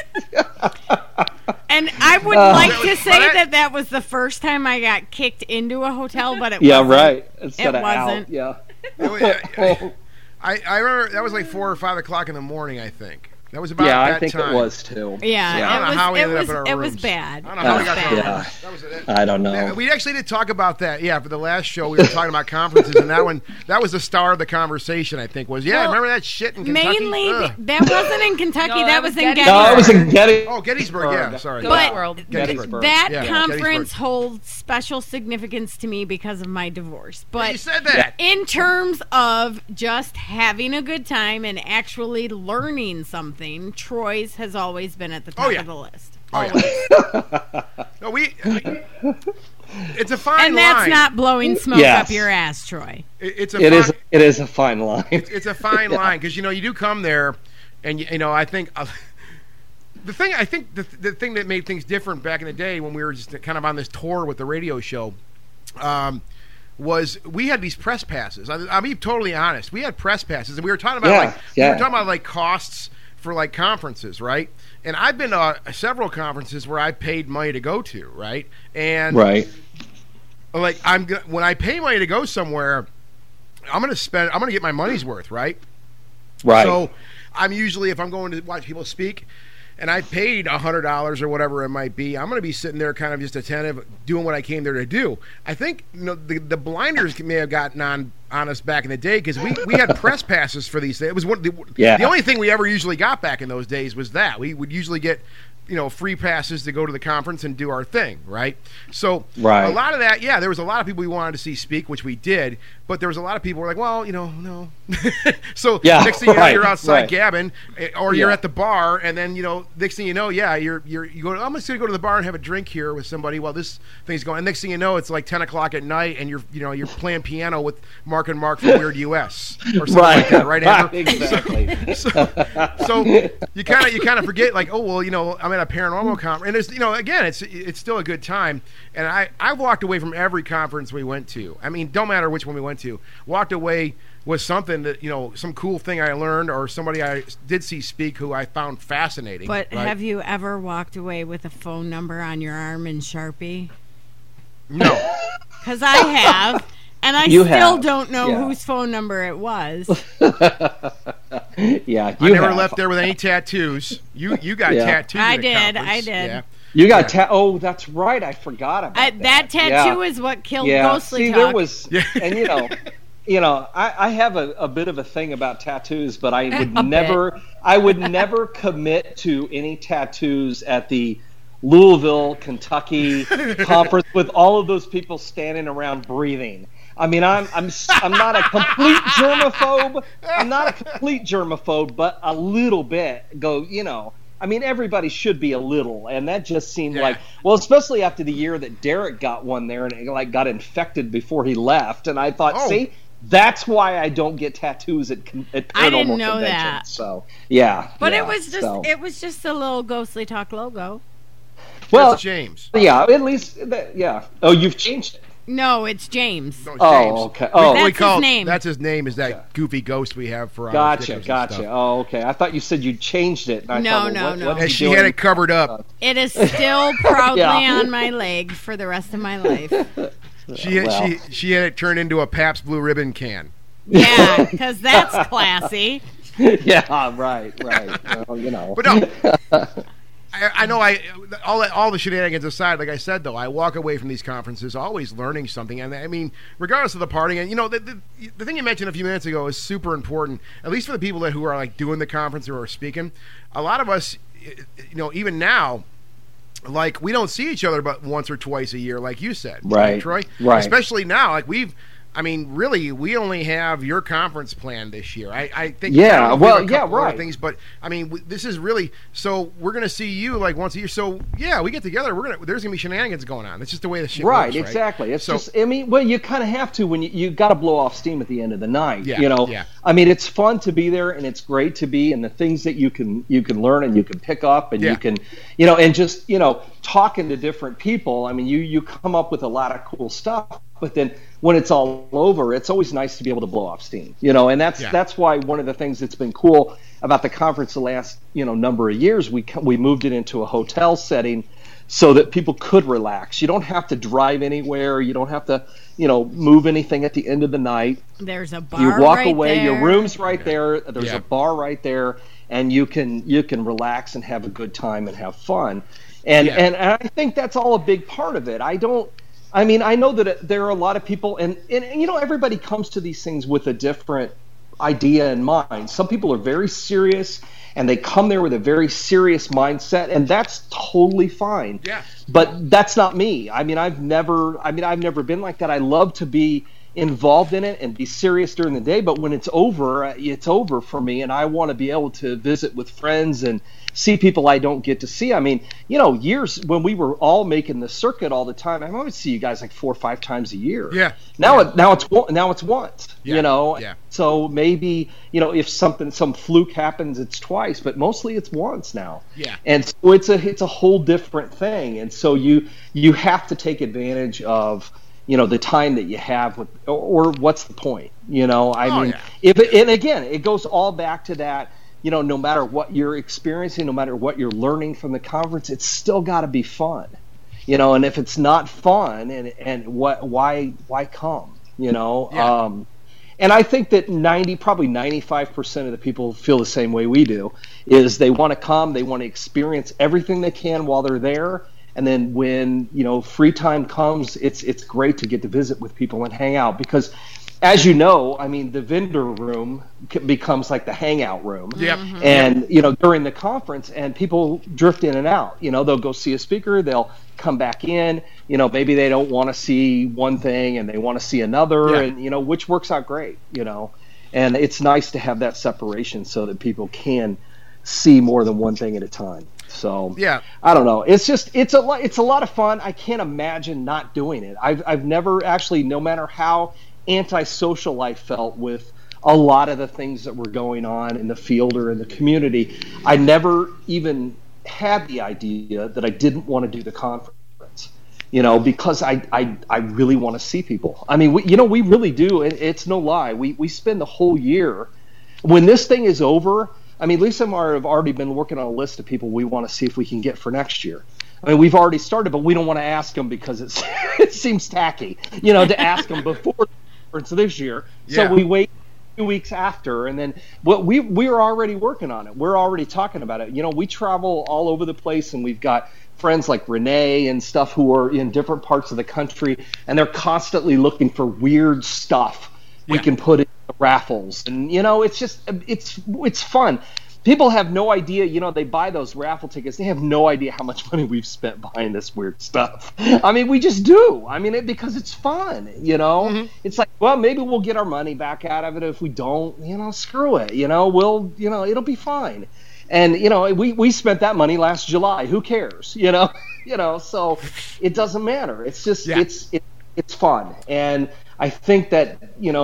And I would like to say that was the first time I got kicked into a hotel, but it wasn't. Right. Instead It of wasn't. out. Yeah. I remember that was like 4 or 5 o'clock in the morning, I think. That was about Yeah, that I think time. it was too. Yeah, I don't know how we ended up in our it was rooms. bad. I don't know how we got to our Yeah. rooms. That was I don't know. We actually did talk about that. Yeah, for the last show, we were talking about conferences, and that was the star of the conversation. I think was remember that shit in Kentucky? Mainly, Ugh. that wasn't in Kentucky. No, that was in Gettysburg. Gettysburg. No, it was in Gettysburg. Oh, Gettysburg. Yeah, sorry. But Gettysburg. that Yeah, conference Gettysburg. holds special significance to me because of my divorce. But You said that. in terms of just having a good time and actually learning something, Troy's has always been at the top of the list. Oh, yeah. No, it's a fine line. And that's not blowing smoke Yes. up your ass, Troy. It is a fine line. It's a fine line, because you do come there, and I think the thing that made things different back in the day when we were just kind of on this tour with the radio show, was we had these press passes. I'll be totally honest. We had press passes, and we were talking about like costs for like conferences, right? And I've been to several conferences where I paid money to go to, right? And Right. like when I pay money to go somewhere, I'm going to get my money's worth, right? Right. So I'm usually, if I'm going to watch people speak, and I paid $100 or whatever it might be, I'm going to be sitting there kind of just attentive, doing what I came there to do. I think the blinders may have gotten on us back in the day because we had press passes for these things. It was the only thing we ever usually got back in those days was that. We would usually get free passes to go to the conference and do our thing, right? So a lot of that, there was a lot of people we wanted to see speak, which we did, but there was a lot of people who were like, well, no. So next thing you know, you're outside gabbing, or you're at the bar, and then, next thing you know, you go, I'm just going to go to the bar and have a drink here with somebody while this thing's going. And next thing you know, it's like 10 o'clock at night, and you're playing piano with Mark and Mark from Weird US or something like that, right, Amber? Exactly. So you kind of forget, like, oh, well, I'm at a paranormal conference, and it's, again, it's still a good time. And I walked away from every conference we went to. I mean, don't matter which one we went to, walked away with something that, some cool thing I learned, or somebody I did see speak who I found fascinating. But right? Have you ever walked away with a phone number on your arm in Sharpie? No. Because I have, and I still don't know whose phone number it was. I never left there with any tattoos. You got tattoos. I did. Yeah. You got oh, that's right. I forgot about that. That tattoo is what killed Ghostly Talk. There was, and I have a bit of a thing about tattoos, but I would never commit to any tattoos at the Louisville, Kentucky conference with all of those people standing around breathing. I mean, I'm not a complete germaphobe. I'm not a complete germaphobe, but a little bit. I mean, everybody should be a little, and that just seemed like, well, especially after the year that Derek got one there and it got infected before he left, and I thought, see, that's why I don't get tattoos at paranormal I didn't know conventions. that. So but it was just a little Ghostly Talk logo. Well, that's James. Yeah, at least Oh, you've changed it. No, it's James. No, James. Oh, okay. Oh, that's his name. That's his name. Is that goofy ghost we have for our Gotcha. Oh, okay. I thought you said you changed it. No. And she had it covered up. It is still proudly on my leg for the rest of my life. She had it turned into a Pabst Blue Ribbon can. Yeah, because that's classy. Yeah, right. Well, But no. I know all the shenanigans aside, like I said, though, I walk away from these conferences always learning something. And I mean, regardless of the partying, and the thing you mentioned a few minutes ago is super important, at least for the people who are like doing the conference or are speaking. A lot of us, even now, like, we don't see each other but once or twice a year, like you said, right, Troy? Right. Especially now, like really, we only have your conference planned this year. I think. Right. Things, but I mean, this is really. So we're going to see you like once a year. So yeah, we get together. There's going to be shenanigans going on. That's just the way the shit works. Right. Exactly. It's just. I mean, well, you kind of have to when you got to blow off steam at the end of the night. Yeah. Yeah. I mean, it's fun to be there, and it's great to be, and the things that you can learn and you can pick up, and you can, and just talking to different people. I mean, you come up with a lot of cool stuff. But then when it's all over, it's always nice to be able to blow off steam, and that's why one of the things that's been cool about the conference the last, number of years, we moved it into a hotel setting so that people could relax. You don't have to drive anywhere. You don't have to, move anything at the end of the night. There's a bar. You walk right away. there. Your room's right there. There's a bar right there, and you can relax and have a good time and have fun. And I think that's all a big part of it. I know that there are a lot of people, and everybody comes to these things with a different idea in mind. Some people are very serious, and they come there with a very serious mindset, and that's totally fine. Yeah. But that's not me. I've never been like that. I love to be involved in it and be serious during the day, but when it's over for me, and I want to be able to visit with friends and see people I don't get to see. I mean, years when we were all making the circuit all the time, I would see you guys like 4 or 5 times a year. Yeah. Now it's once. Yeah. Yeah. So maybe if some fluke happens, it's twice, but mostly it's once now. Yeah. And so it's a whole different thing, and so you have to take advantage of the time that you have with, or what's the point? And again, it goes all back to that. No matter what you're experiencing, no matter what you're learning from the conference, it's still got to be fun, and if it's not fun, and why come, Yeah. And I think that probably 95% of the people feel the same way we do, is they want to come, they want to experience everything they can while they're there. And then when, free time comes, it's great to get to visit with people and hang out, because as you know, I mean, the vendor room becomes like the hangout room. Yep. And, during the conference, and people drift in and out. They'll go see a speaker, they'll come back in, maybe they don't want to see one thing and they want to see another, and, which works out great, And it's nice to have that separation so that people can see more than one thing at a time. So yeah, I don't know. It's a lot of fun. I can't imagine not doing it. I've never actually, no matter how antisocial I felt with a lot of the things that were going on in the field or in the community, I never even had the idea that I didn't want to do the conference, because I really want to see people. I mean, we really do. It's no lie. We spend the whole year. When this thing is over, I mean, Lisa and I have already been working on a list of people we want to see if we can get for next year. I mean, we've already started, but we don't want to ask them because it seems tacky, to ask them before the conference this year. Yeah. So we wait 2 weeks after, and then we're already working on it. We're already talking about it. We travel all over the place, and we've got friends like Renee and stuff who are in different parts of the country, and they're constantly looking for weird stuff we can put in the raffles. And, it's just, it's fun. People have no idea, they buy those raffle tickets. They have no idea how much money we've spent buying this weird stuff. I mean, we just do. I mean, because it's fun, Mm-hmm. It's like, well, maybe we'll get our money back out of it. If we don't, screw it, we'll, it'll be fine. And, we spent that money last July. Who cares, so it doesn't matter. It's just, it's fun. And I think that,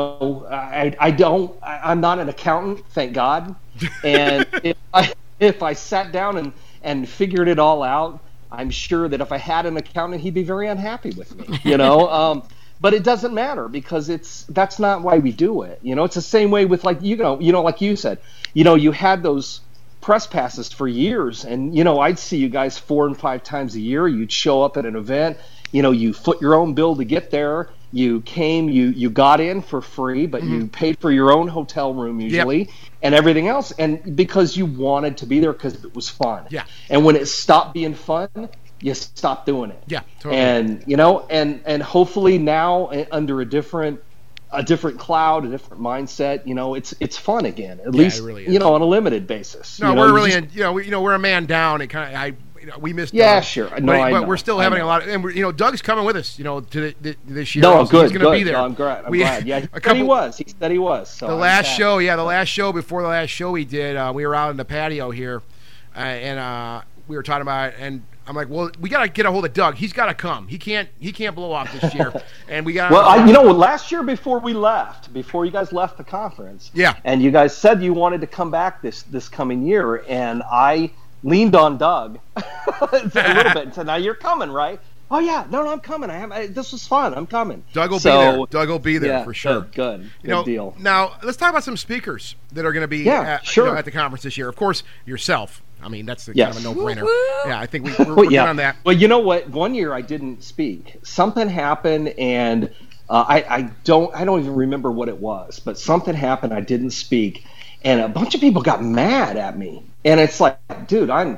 I'm not an accountant, thank God. And if I sat down and figured it all out, I'm sure that if I had an accountant, he'd be very unhappy with me, But it doesn't matter, because that's not why we do it. It's the same way with, like, like you said, you had those press passes for years, and, I'd see you guys 4 and 5 times a year. You'd show up at an event, you foot your own bill to get there. You came, you got in for free, but you paid for your own hotel room usually, and everything else, and because you wanted to be there because it was fun. Yeah. And when it stopped being fun, you stopped doing it. Yeah, totally. And and hopefully now, under a different cloud, a different mindset, it's fun again. At least it really is. On a limited basis. No, we're really we're a man down. It kind of we missed. Sure. But we're still having a lot of, and Doug's coming with us. To this year. No, good. He's going to be there. No, I'm glad. Yeah, he said he was. So the last show before the last show we did, we were out in the patio here, and we were talking about it, and I'm like, well, we got to get a hold of Doug. He's got to come. He can't blow off this year, and we got. Well, last year before you guys left the conference, and you guys said you wanted to come back this coming year, and I leaned on Doug a little bit and said, "Now you're coming, right?" Oh yeah, no, I'm coming. This was fun. I'm coming. Doug will be there. Doug will be there for sure. Good deal. Now let's talk about some speakers that are going to be at the conference this year. Of course, yourself. I mean, that's kind of a no-brainer. Yeah, I think we're working on that. Well, you know what? One year I didn't speak. Something happened, and I don't even remember what it was, but something happened. I didn't speak, and a bunch of people got mad at me. And it's like, dude, I'm.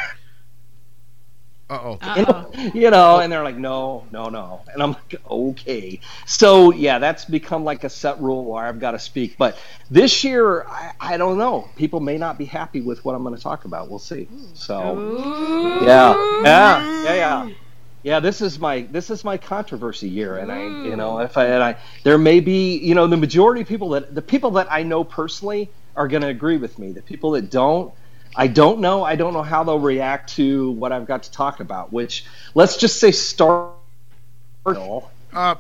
And they're like, no. And I'm like, okay. So, that's become like a set rule where I've got to speak. But this year, I don't know. People may not be happy with what I'm going to talk about. We'll see. So, yeah. This is my controversy year, and there may be, the majority of people the people that I know personally are going to agree with me. The people that don't, I don't know. I don't know how they'll react to what I've got to talk about, which, let's just say, start. You know what?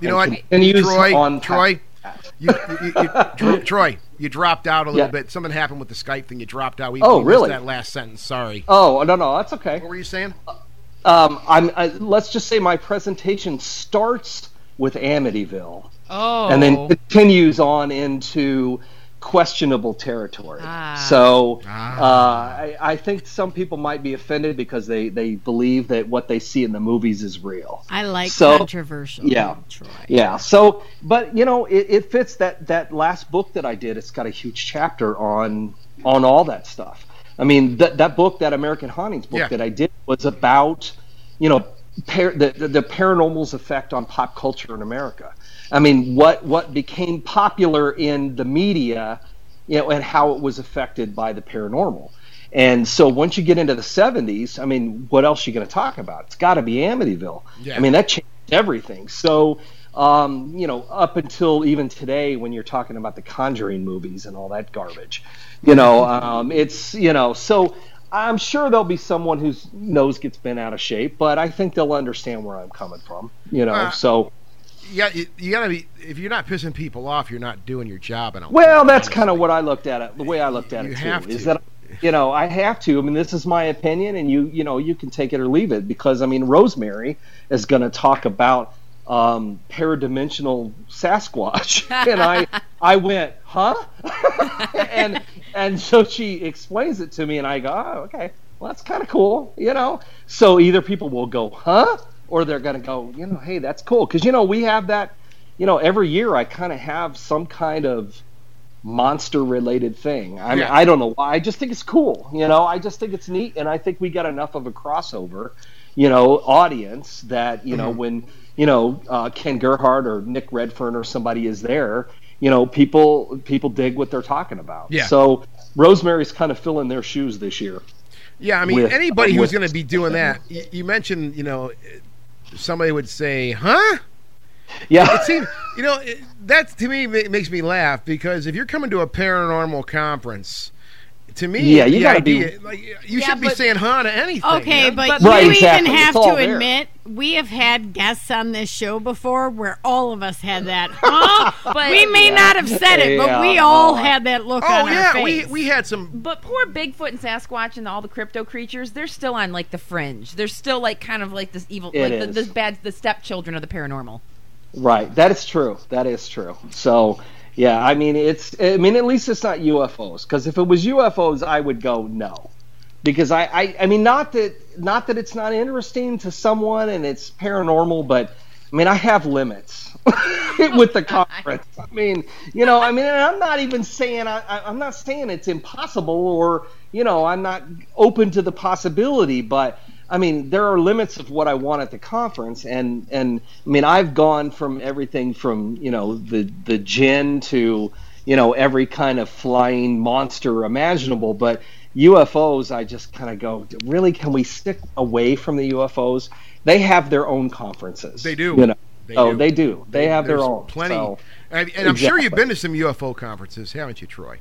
Troy, you dropped out a little bit. Something happened with the Skype thing. You dropped out. We really? missed that last sentence. Sorry. Oh, no, that's okay. What were you saying? Let's just say my presentation starts with Amityville. Oh. And then continues on into questionable territory. So I think some people might be offended because they believe that what they see in the movies is real. I like controversial. Yeah, Troy. yeah. So, but it fits that last book that I did. It's got a huge chapter on all that stuff. I mean, that book, that American Hauntings book that I did, was about the paranormal's effect on pop culture in America. I mean, what became popular in the media, and how it was affected by the paranormal. And so once you get into the 70s, I mean, what else are you going to talk about? It's got to be Amityville. Yeah. I mean, that changed everything. So, up until even today, when you're talking about the Conjuring movies and all that garbage, so I'm sure there'll be someone whose nose gets bent out of shape, but I think they'll understand where I'm coming from, so. Yeah, you gotta be. If you're not pissing people off, you're not doing your job. Well, that's kind of what I looked at it. The way I looked at it too is that I have to. I mean, this is my opinion, and you can take it or leave it, because I mean, Rosemary is going to talk about paradimensional Sasquatch, and I went, huh? and so she explains it to me, and I go, oh, okay, well, that's kind of cool, So either people will go, huh? Or they're going to go, hey, that's cool. Because, we have that, every year I kind of have some kind of monster-related thing. I mean, I don't know why. I just think it's cool. I just think it's neat. And I think we got enough of a crossover, audience that, when, Ken Gerhardt or Nick Redfern or somebody is there, people dig what they're talking about. Yeah. So Rosemary's kind of filling their shoes this year. Yeah, I mean, anybody who's going to be doing that, you mentioned, somebody would say, huh? Yeah. It seems, that to me makes me laugh, because if you're coming to a paranormal conference, to me, the idea, you shouldn't be saying huh to anything. Okay, but you even have to admit, we have had guests on this show before where all of us had that, huh? But we may not have said it, but we all had that look on our face. We had some. But poor Bigfoot and Sasquatch and all the crypto creatures, they're still on like the fringe. They're still like kind of like this evil, the stepchildren of the paranormal. Right, that is true. So. Yeah, I mean, at least it's not UFOs, because if it was UFOs, I would go no, because I mean, not that it's not interesting to someone and it's paranormal, but I mean, I have limits with the conference. I mean, and I'm not even saying I'm not saying it's impossible, or I'm not open to the possibility, but I mean, there are limits of what I want at the conference, and I mean, I've gone from everything from the djinn to every kind of flying monster imaginable, but UFOs, I just kind of go, really, can we stick away from the UFOs? They have their own conferences. They do. They do. They have their own. Plenty, so, and I'm sure you've been to some UFO conferences, haven't you, Troy?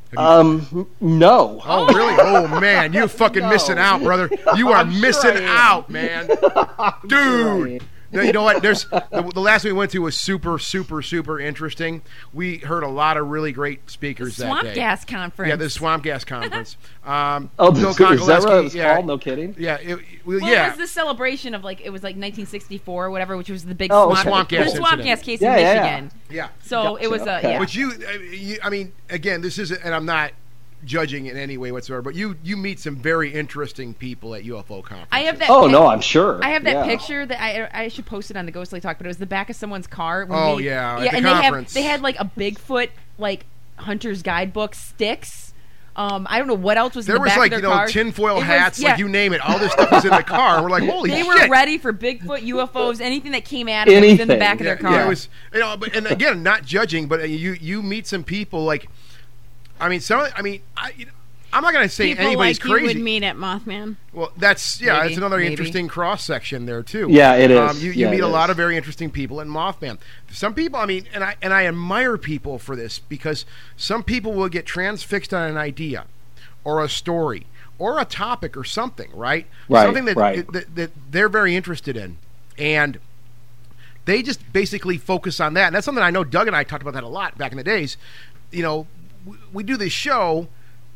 No. Oh, really? Oh, man, you're fucking missing out, brother. You are missing out, man. Dude. No, you know what? There's the last one we went to was super, super, super interesting. We heard a lot of really great speakers that day. Swamp Gas Conference. Yeah, the Swamp Gas Conference. Is that what it was called? No kidding? Yeah. It was the celebration of, it was 1964 or whatever, which was the big swamp gas case in Michigan. Yeah. So it was But I mean, again, this is, and I'm not judging in any way whatsoever, but you meet some very interesting people at UFO conferences. I have that. No, I'm sure. I have that picture that I should post it on the Ghostly Talk, but it was the back of someone's car. At the conference. They had like a Bigfoot hunter's guidebook sticks. I don't know what else was in the back of their car. There was tinfoil hats, you name it. All this stuff was in the car. We're like, holy shit. They were ready for Bigfoot, UFOs, anything that came at them was in the back of their car. Yeah, it was, but, and again, not judging, but you meet some people I'm not going to say people anybody's like crazy. You would meet at Mothman. Well, that's another interesting cross section there too. Yeah, it is. You meet a lot of very interesting people at Mothman. Some people, and I admire people for this, because some people will get transfixed on an idea, or a story, or a topic, or something, right? Something that they're very interested in, and they just basically focus on that. And that's something I know Doug and I talked about that a lot back in the days. We do this show,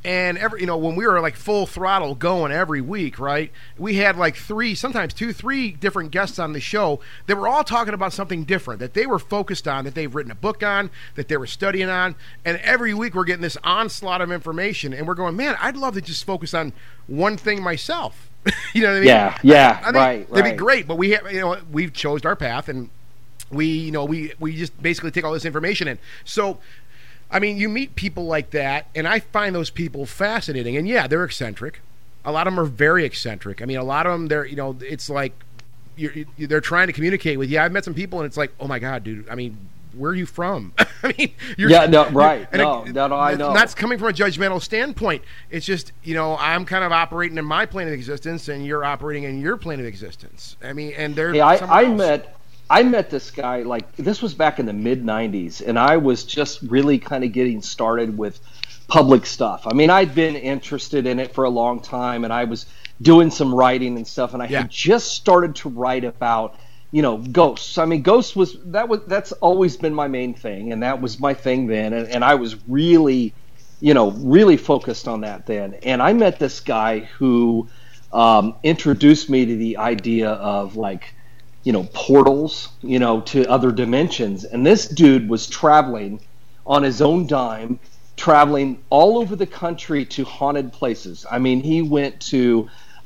And when we were like full throttle going every week, right? We had like 3, sometimes 2, 3 different guests on the show that were all talking about something different that they were focused on, that they've written a book on, that they were studying on. And every week we're getting this onslaught of information, and we're going, man, I'd love to just focus on one thing myself. You know what I mean? Yeah, I think right. That'd be great, but we've chose our path, and we just basically take all this information in. So, I mean, you meet people like that, and I find those people fascinating. And yeah, they're eccentric. A lot of them are very eccentric. I mean, a lot of them, it's like they're trying to communicate with you. I've met some people, and it's like, oh my God, dude. I mean, where are you from? I mean, I know. That's coming from a judgmental standpoint. It's just, I'm kind of operating in my plane of existence, and you're operating in your plane of existence. I mean, and they're. Yeah, I met this guy, like, this was back in the mid-'90s, and I was just really kind of getting started with public stuff. I mean, I'd been interested in it for a long time, and I was doing some writing and stuff, and I had just started to write about, ghosts. I mean, ghosts that's always been my main thing, and that was my thing then, and I was really, really focused on that then. And I met this guy who introduced me to the idea of, like, portals, to other dimensions. And this dude was traveling on his own dime, traveling all over the country to haunted places. I mean, he went to,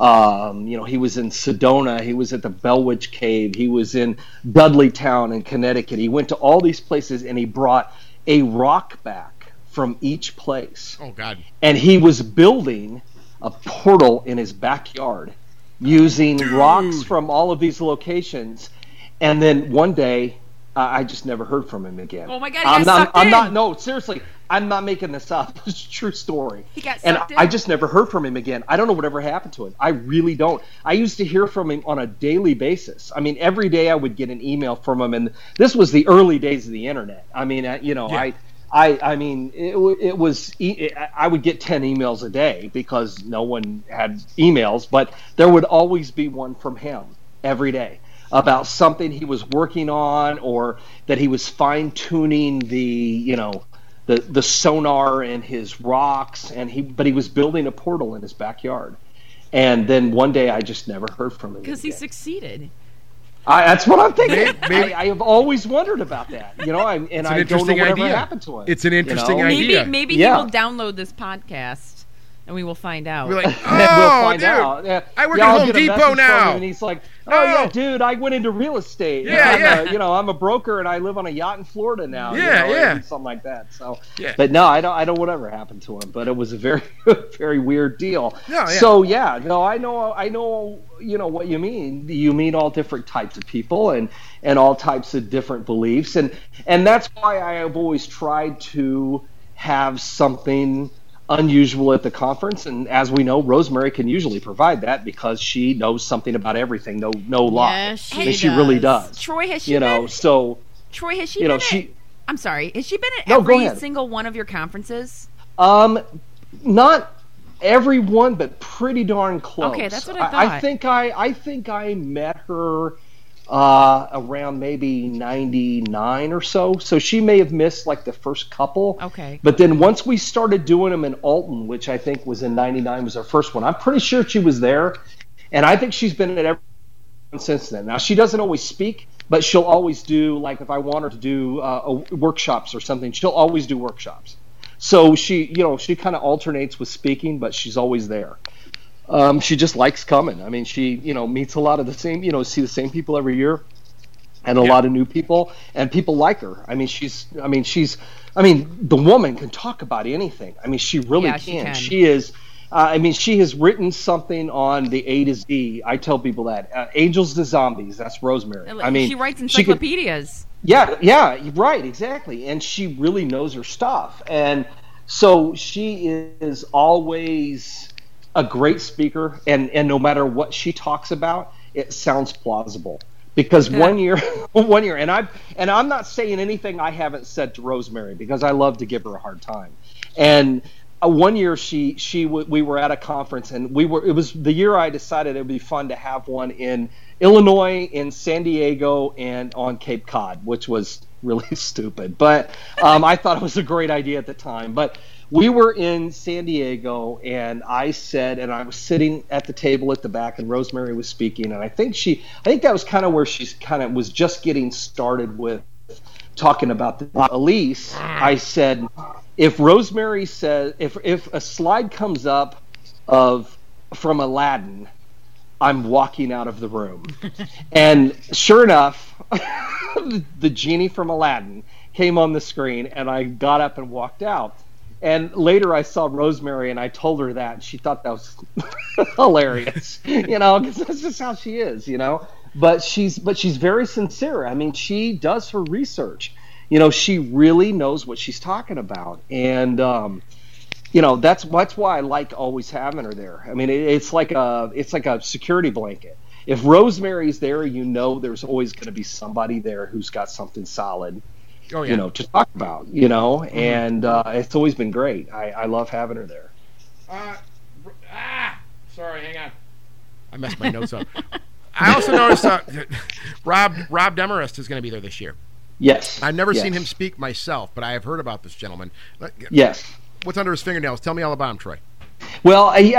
he was in Sedona, he was at the Bellwitch Cave, he was in Dudleytown in Connecticut. He went to all these places, and he brought a rock back from each place. Oh, God. And he was building a portal in his backyard, using rocks from all of these locations. And then one day, I just never heard from him again. Oh my God, no, seriously, I'm not making this up. It's a true story. He got and sucked in. I just never heard from him again. I don't know whatever happened to him. I really don't. I used to hear from him on a daily basis. I mean, every day I would get an email from him, and this was the early days of the internet. I mean, I mean, it was. I would get 10 emails a day because no one had emails, but there would always be one from him every day about something he was working on, or that he was fine tuning the sonar in his rocks, but he was building a portal in his backyard. And then one day I just never heard from him because he succeeded. That's what I'm thinking. I have always wondered about that, and I don't know whatever happened to him. It's an interesting idea. Maybe he will download this podcast, and we will find out. We're like, we'll find out. Yeah. I work at Home Depot now. And he's like, yeah, dude, I went into real estate. I'm a broker, and I live on a yacht in Florida now. Something like that. So, but no, I don't whatever happened to him. But it was a very, very weird deal. So I know. What you mean. You meet all different types of people and all types of different beliefs, and that's why I have always tried to have something unusual at the conference. And as we know, Rosemary can usually provide that because she knows something about everything. No lie. Yes, she really does. Troy, has she been? Troy, has she been? I'm sorry. Has she been at every single one of your conferences? Not every one, but pretty darn close. Okay, that's what I thought. I think I met her around maybe 99 or so. So she may have missed like the first couple. Okay. But then once we started doing them in Alton, which I think was in 99 was our first one, I'm pretty sure she was there. And I think she's been at every one since then. Now, she doesn't always speak, but she'll always do, like if I want her to do workshops or something, she'll always do workshops. So she kind of alternates with speaking, but she's always there. She just likes coming. I mean, she, meets a lot of the same, see the same people every year, and a lot of new people, and people like her. I mean, the woman can talk about anything. I mean, she really can. She is, she has written something on the A to Z. I tell people that. Angels to Zombies, that's Rosemary. I mean, she writes encyclopedias. Yeah, right, exactly. And she really knows her stuff. And so she is always a great speaker, and no matter what she talks about, it sounds plausible. Because one year, and I'm not saying anything I haven't said to Rosemary because I love to give her a hard time. And one year we were at a conference, and it was the year I decided it would be fun to have one in Illinois, in San Diego, and on Cape Cod, which was really stupid. But I thought it was a great idea at the time. But we were in San Diego, and I said, and I was sitting at the table at the back, and Rosemary was speaking, and I think that was kind of where she's kind of was just getting started with talking about Elise. I said, if Rosemary says, if a slide comes up from Aladdin, I'm walking out of the room. And sure enough, the genie from Aladdin came on the screen, and I got up and walked out. And later I saw Rosemary, and I told her that, and she thought that was hilarious, because that's just how she is, But she's very sincere. I mean, she does her research. She really knows what she's talking about, and that's why I like always having her there. I mean, it's like a security blanket. If Rosemary's there, there's always going to be somebody there who's got something solid. Oh, yeah. To talk about, and it's always been great. I love having her there. Sorry, hang on. I messed my notes up. I also noticed Rob Demarest is going to be there this year. Yes. I've never seen him speak myself, but I have heard about this gentleman. Yes. What's under his fingernails? Tell me all about him, Troy. Well, here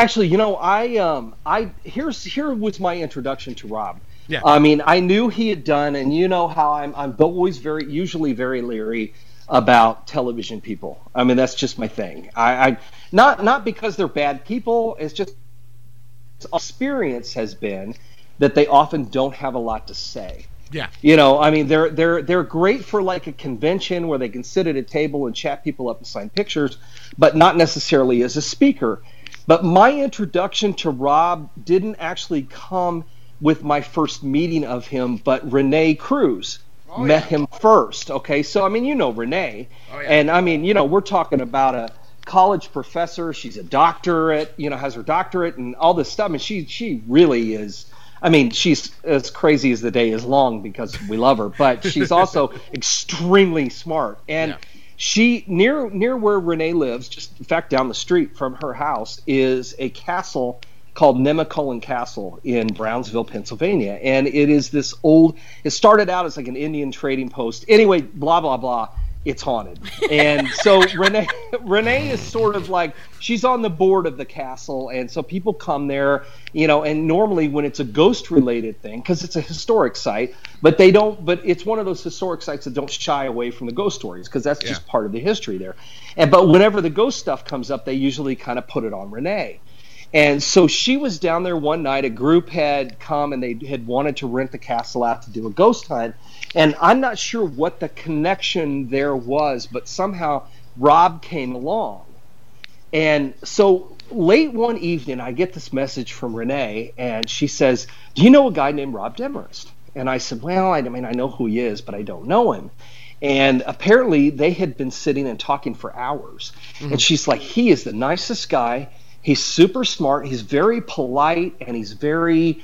was my introduction to Rob. Yeah. I mean, I knew he had done, and how I'm always usually very leery about television people. I mean, that's just my thing. I not because they're bad people. It's just experience has been that they often don't have a lot to say. Yeah. I mean, they're great for like a convention where they can sit at a table and chat people up and sign pictures, but not necessarily as a speaker. But my introduction to Rob didn't actually come with my first meeting of him, but Renee Cruz met him first. Okay, so I mean, Renee, and I mean, we're talking about a college professor. She's a doctorate, has her doctorate and all this stuff. And she really is. I mean, she's as crazy as the day is long because we love her, but she's also extremely smart. And she near where Renee lives, just in fact down the street from her house, is a castle called Nemacolin Castle in Brownsville, Pennsylvania. And it is this it started out as like an Indian trading post. Anyway, blah, blah, blah. It's haunted. And so Renee is sort of like, she's on the board of the castle. And so people come there, and normally when it's a ghost related thing, because it's a historic site, but it's one of those historic sites that don't shy away from the ghost stories because that's just part of the history there. But whenever the ghost stuff comes up, they usually kind of put it on Renee. And so she was down there one night. A group had come and they had wanted to rent the castle out to do a ghost hunt. And I'm not sure what the connection there was, but somehow Rob came along. And so late one evening, I get this message from Renee, and she says, "Do you know a guy named Rob Demarest?" And I said, "Well, I mean, I know who he is, but I don't know him." And apparently they had been sitting and talking for hours. Mm-hmm. And she's like, "He is the nicest guy. He's super smart. He's very polite, and he's very,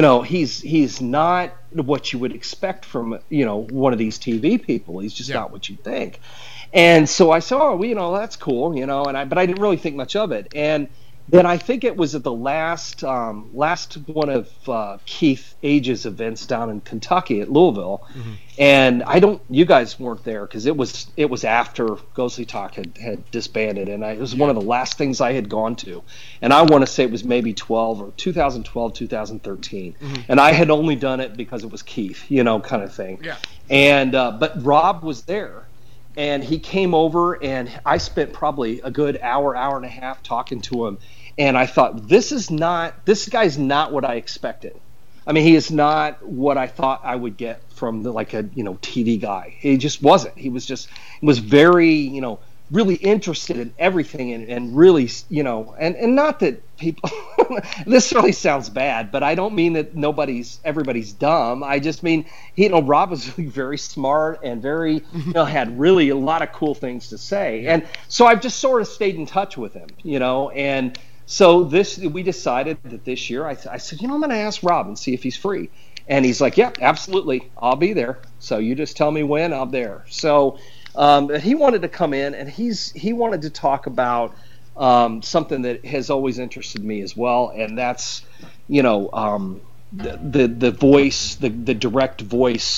he's not what you would expect from, one of these TV people. He's just not what you think." And so I said, "Oh, well, that's cool, but I didn't really think much of it." And then I think it was at the last one of Keith Age's events down in Kentucky at Louisville, and you guys weren't there because it was after Ghostly Talk had disbanded, and it was one of the last things I had gone to, and I want to say it was maybe 2012, 2013, and I had only done it because it was Keith, kind of thing, and but Rob was there. And he came over, and I spent probably a good hour and a half talking to him. And I thought, this guy's not what I expected. I mean, he is not what I thought I would get from a TV guy. He just wasn't. He was very, really interested in everything and really, and not that people, this really sounds bad, but I don't mean that everybody's dumb. I just mean, Rob was very smart and very, had really a lot of cool things to say. And so I've just sort of stayed in touch with him, and so we decided that this year, I said, I'm going to ask Rob and see if he's free. And he's like, "Yeah, absolutely. I'll be there. So you just tell me when, I'm there." So, he wanted to come in, and he wanted to talk about something that has always interested me as well, and that's the voice, the direct voice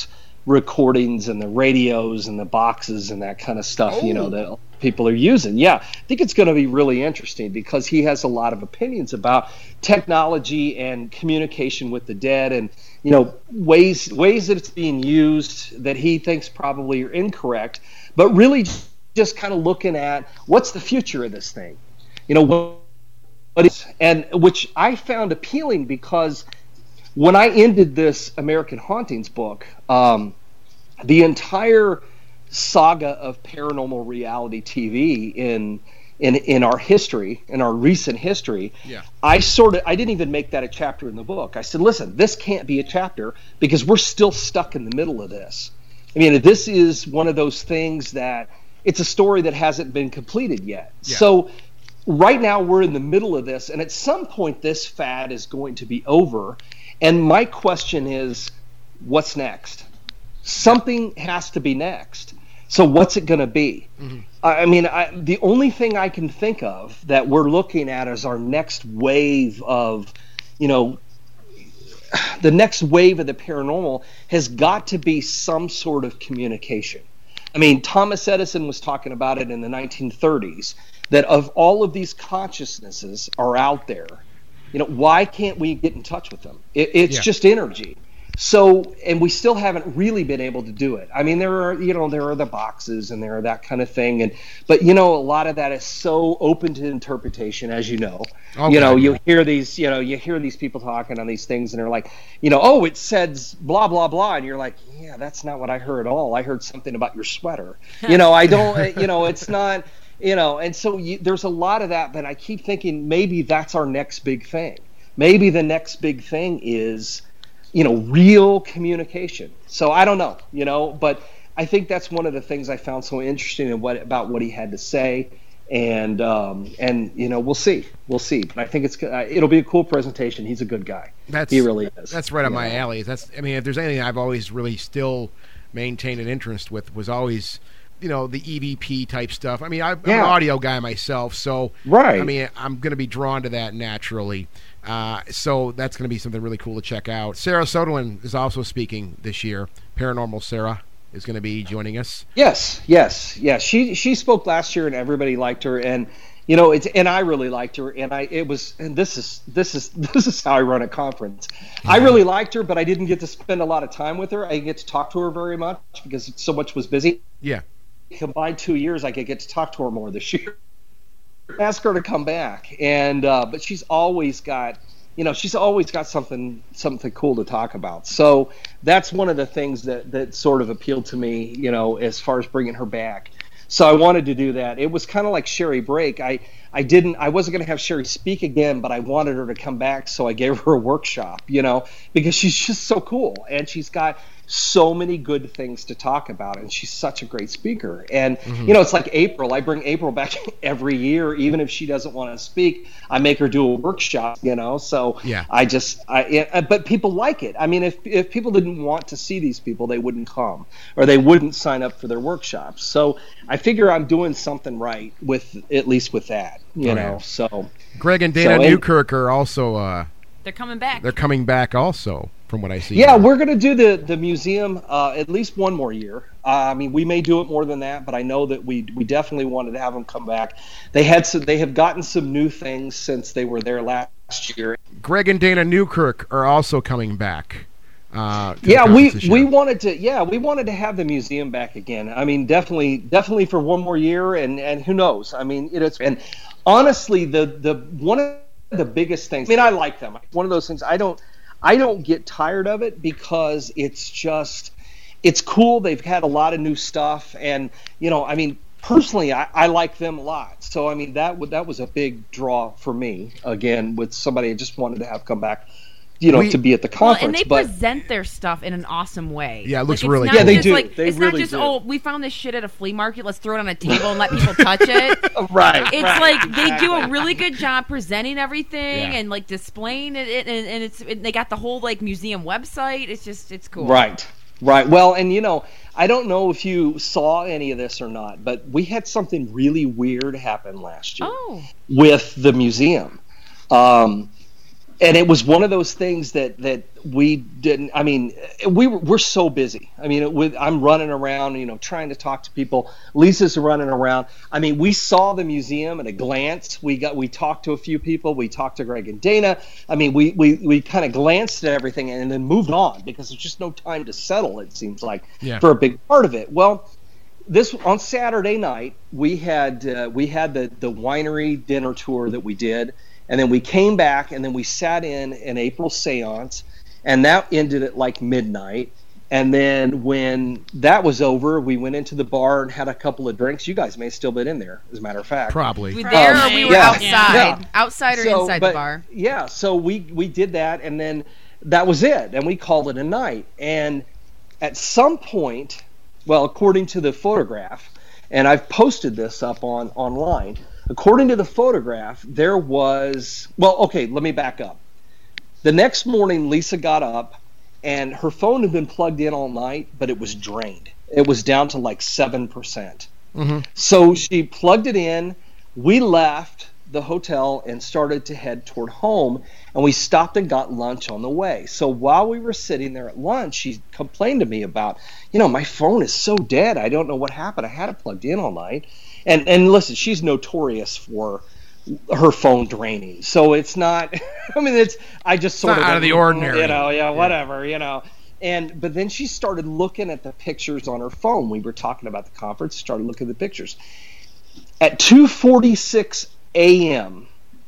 recordings and the radios and the boxes and that kind of stuff, that people are using. Yeah, I think it's going to be really interesting because he has a lot of opinions about technology and communication with the dead, and ways that it's being used that he thinks probably are incorrect, but really just kind of looking at what's the future of this thing, what is, and which I found appealing because when I ended this American Hauntings book, the entire saga of paranormal reality TV in our history, in our recent history, I didn't even make that a chapter in the book. I said, listen, this can't be a chapter because we're still stuck in the middle of this. I mean, this is one of those things that it's a story that hasn't been completed yet. Yeah. So right now we're in the middle of this, and at some point this fad is going to be over. And my question is, what's next? Something has to be next. So what's it going to be? Mm-hmm. I mean, the only thing I can think of that we're looking at as our next wave of, the next wave of the paranormal has got to be some sort of communication. I mean, Thomas Edison was talking about it in the 1930s, that of all of these consciousnesses are out there, why can't we get in touch with them? It's just energy. So, and we still haven't really been able to do it. I mean, there are the boxes and there are that kind of thing, but a lot of that is so open to interpretation, as you know. Okay. You hear these people talking on these things, and they're like, it says blah blah blah, and you're like, yeah, that's not what I heard at all. I heard something about your sweater. I don't. It's not. And so there's a lot of that, but I keep thinking maybe that's our next big thing. Maybe the next big thing is, real communication. So I don't know, but I think that's one of the things I found so interesting about what he had to say. And we'll see. But I think it'll be a cool presentation. He's a good guy. He really is. That's right up my alley. If there's anything I've always really still maintained an interest with was always, the EVP type stuff. I mean, I'm an audio guy myself, so right. I mean, I'm going to be drawn to that naturally. So that's going to be something really cool to check out. Sarah Soderlund is also speaking this year. Paranormal Sarah is going to be joining us. Yes. She spoke last year, and everybody liked her, and and I really liked her, and this is how I run a conference. Yeah. I really liked her, but I didn't get to spend a lot of time with her. I didn't get to talk to her very much because so much was busy. Yeah. Combined 2 years, I could get to talk to her more this year. Ask her to come back, and but she's always got something cool to talk about. So that's one of the things that sort of appealed to me, as far as bringing her back. So I wanted to do that. It was kind of like Sherry Brake. I wasn't going to have Sherry speak again, but I wanted her to come back, so I gave her a workshop, because she's just so cool, and she's got so many good things to talk about, and she's such a great speaker. And it's like April. I bring April back every year, even if she doesn't want to speak. I make her do a workshop, So yeah. But people like it. I mean, if people didn't want to see these people, they wouldn't come, or they wouldn't sign up for their workshops. So I figure I'm doing something right at least with that, Yeah. So Greg and Dana Newkirk are also. They're coming back. They're coming back also, from what I see. Yeah, we're going to do the museum at least one more year. I mean, we may do it more than that, but I know that we definitely wanted to have them come back. They have gotten some new things since they were there last year. Greg and Dana Newkirk are also coming back. We wanted to have the museum back again. I mean, definitely for one more year, and who knows? I mean, and honestly, the one of the biggest things. I mean, I like them. One of those things. I don't get tired of it because it's cool. They've had a lot of new stuff, and I mean, personally, I like them a lot. So I mean, that was a big draw for me. Again, with somebody I just wanted to have come back, to be at the conference. And they present their stuff in an awesome way. Yeah, it looks really good. Yeah, they do. It's not just, we found this shit at a flea market, let's throw it on a table and let people touch it. Right. It's like they do a really good job presenting everything and like displaying it, and they got the whole like museum website. It's cool. Right. Well, and I don't know if you saw any of this or not, but we had something really weird happen last year with the museum. And it was one of those things that we didn't. I mean, we're so busy. I mean, I'm running around, trying to talk to people. Lisa's running around. I mean, we saw the museum at a glance. We talked to a few people. We talked to Greg and Dana. I mean, we kind of glanced at everything and then moved on because there's just no time to settle. It seems like for a big part of it. Well, this on Saturday night we had the winery dinner tour that we did. And then we came back, and then we sat in an April seance, and that ended at like midnight. And then when that was over, we went into the bar and had a couple of drinks. You guys may have still been in there, as a matter of fact. Probably. We were outside. Outside or inside the bar. Yeah, so we did that, and then that was it. And we called it a night. And at some point, well, according to the photograph, and I've posted this up online, according to the photograph, there was... Well, okay, let me back up. The next morning, Lisa got up, and her phone had been plugged in all night, but it was drained. It was down to like 7%. Mm-hmm. So she plugged it in. We left the hotel and started to head toward home, and we stopped and got lunch on the way. So while we were sitting there at lunch, she complained to me about, my phone is so dead. I don't know what happened. I had it plugged in all night. And listen, she's notorious for her phone draining. So it's not, I just sort of out of the ordinary. Whatever. But then she started looking at the pictures on her phone. We were talking about the conference, started looking at the pictures. At 2:46 a.m.,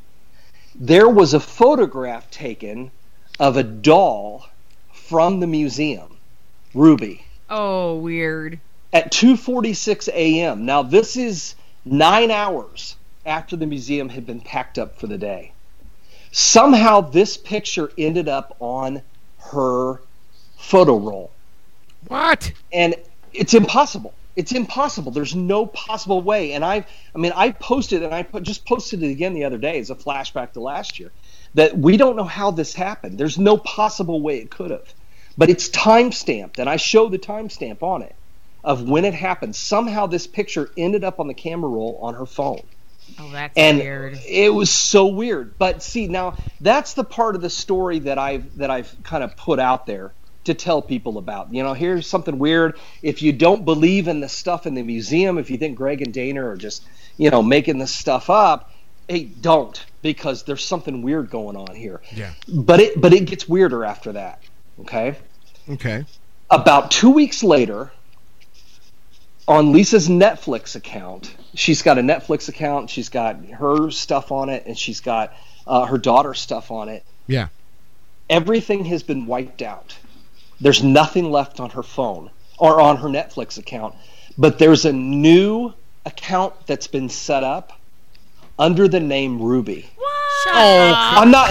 there was a photograph taken of a doll from the museum, Ruby. Oh, weird. At 2:46 a.m. Now, this is 9 hours after the museum had been packed up for the day. Somehow, this picture ended up on her photo roll. What? And it's impossible. It's impossible. There's no possible way. And I posted, and I just posted it again the other day as a flashback to last year, that we don't know how this happened. There's no possible way it could have. But it's time-stamped, and I show the timestamp on it of when it happened. Somehow this picture ended up on the camera roll on her phone. Oh, that's weird. It was so weird. But see, now that's the part of the story that I've kind of put out there to tell people about. Here's something weird. If you don't believe in the stuff in the museum, if you think Greg and Dana are just, making this stuff up, hey, don't, because there's something weird going on here. Yeah. But it gets weirder after that. Okay. About 2 weeks later, on Lisa's Netflix account, she's got a Netflix account, she's got her stuff on it, and she's got her daughter's stuff on it. Yeah. Everything has been wiped out. There's nothing left on her phone or on her Netflix account, but there's a new account that's been set up under the name Ruby. What? I'm not.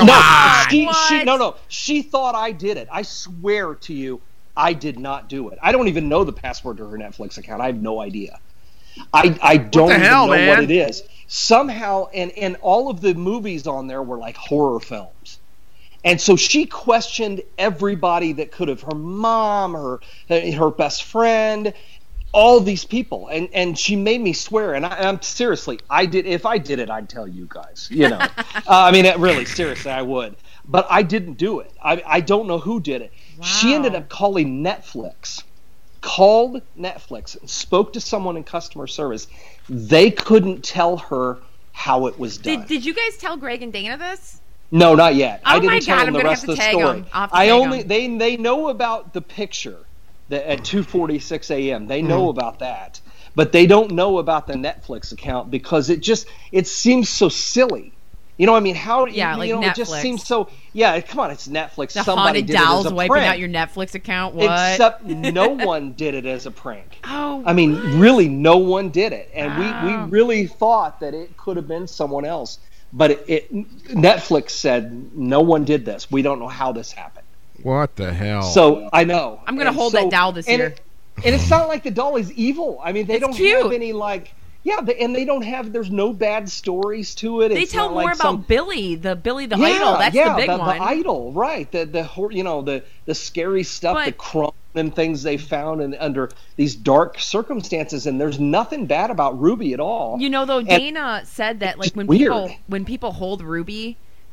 No. She thought I did it. I swear to you, I did not do it. I don't even know the password to her Netflix account. I have no idea. I don't even know what it is. Somehow, and all of the movies on there were like horror films. And so she questioned everybody that could have, her mom, her best friend, all these people. And she made me swear. And I'm seriously, if I did it, I'd tell you guys, really, seriously, I would. But I didn't do it. I don't know who did it. Wow. She ended up calling Netflix. Called Netflix and spoke to someone in customer service. They couldn't tell her how it was done. Did you guys tell Greg and Dana this? No, not yet. Oh I didn't tell God, them the rest of the story. They know about the picture at 2:46 a.m. They know about that, but they don't know about the Netflix account because it seems so silly. How? Yeah, like Netflix. It just seems so. Yeah, come on, it's Netflix. The Somebody haunted did dolls it as a wiping prank. out your Netflix account. What? Except no one did it as a prank. Oh, really, no one did it, and we really thought that it could have been someone else. But Netflix said no one did this. We don't know how this happened. What the hell? So I know. I'm going to hold that doll this year. And it's not like the doll is evil. I mean, they don't cute. have any and they don't have. There's no bad stories to it. They tell more about Billy the idol. That's the big one. The idol, right? The scary stuff, the crumb and things they found under these dark circumstances. And there's nothing bad about Ruby at all. Dana said that when people hold Ruby,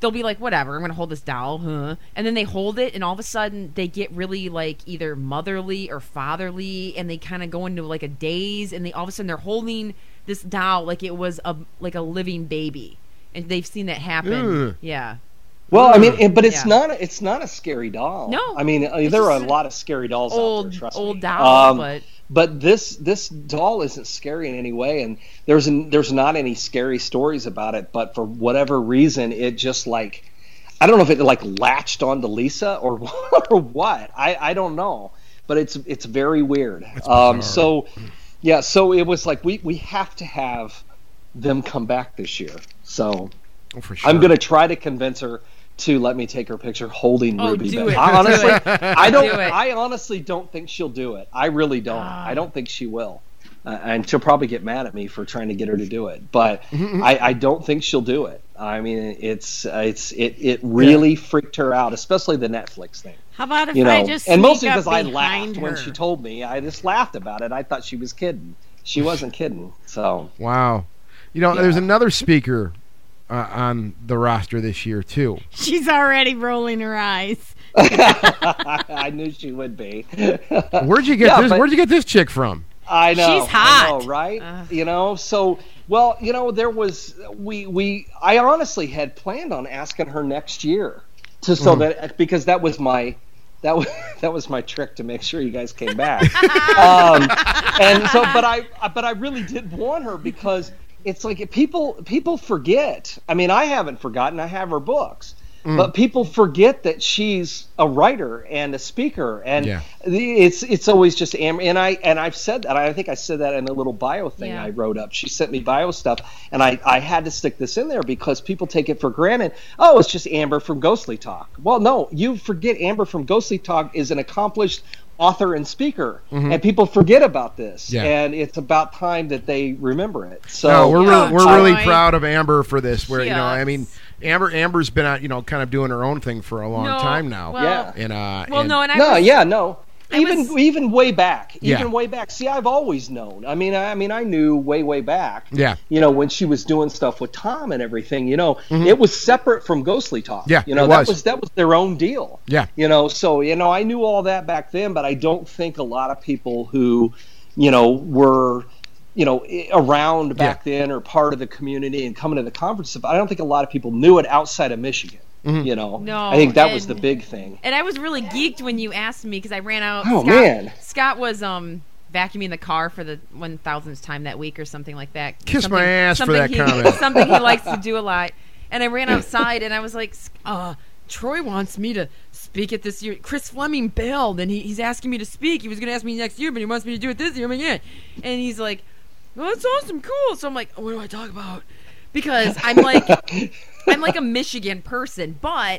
they'll be like, whatever, I'm going to hold this doll. Huh? And then they hold it, and all of a sudden they get really like either motherly or fatherly, and they kind of go into like a daze, and all of a sudden they're holding this doll like it was a living baby. And they've seen that happen. Ugh. Yeah. Well, I mean, but it's not a scary doll. No. I mean, there are a lot of scary dolls out there, trust me. Old doll, but this doll isn't scary in any way, and there's not any scary stories about it, but for whatever reason it just like, I don't know if it like latched onto Lisa or what. I don't know. But it's very weird. So it was like we have to have them come back this year. So for sure. I'm going to try to convince her to let me take her picture holding Ruby. Do it. I honestly don't think she'll do it. I really don't. I don't think she will. And she'll probably get mad at me for trying to get her to do it. But I don't think she'll do it. I mean, it really freaked her out, especially the Netflix thing. How about if I just and mostly because I laughed when she told me. I just laughed about it. I thought she was kidding. She wasn't kidding. So wow, there's another speaker on the roster this year too. She's already rolling her eyes. I knew she would be. Where'd you get this? Where'd you get this chick from? I know. She's hot. I know, right? So well, there was I honestly had planned on asking her next year that because that was my trick to make sure you guys came back. And so, but I really did want her because it's like people forget. I mean, I haven't forgotten. I have her books, but people forget that she's a writer and a speaker, and it's always just Amber. And I've said that. I think I said that in a little bio thing I wrote up. She sent me bio stuff, and I had to stick this in there because people take it for granted. Oh, it's just Amber from Ghostly Talk. Well, no, you forget Amber from Ghostly Talk is an accomplished author and speaker, and people forget about this, and it's about time that they remember it. So we're really proud of Amber for this. Where I mean, Amber's been out, kind of doing her own thing for a long time now. Even way back, way back. See, I've always known. I mean, I knew way back. Yeah. When she was doing stuff with Tom and everything, it was separate from Ghostly Talk. Yeah. That was their own deal. Yeah. So I knew all that back then, but I don't think a lot of people who, were around back then or part of the community and coming to the conference, I don't think a lot of people knew it outside of Michigan. No, I think that was the big thing. And I was really geeked when you asked me because I ran out. Scott was vacuuming the car for the 1000th time that week or something like that. Kiss my ass for that comment. Something he likes to do a lot. And I ran outside and I was like, Troy wants me to speak at this year. Chris Fleming bailed and he's asking me to speak. He was going to ask me next year, but he wants me to do it this year. I'm like, yeah. And he's like, well, that's awesome, cool. So I'm like, what do I talk about? Because I'm like a Michigan person, but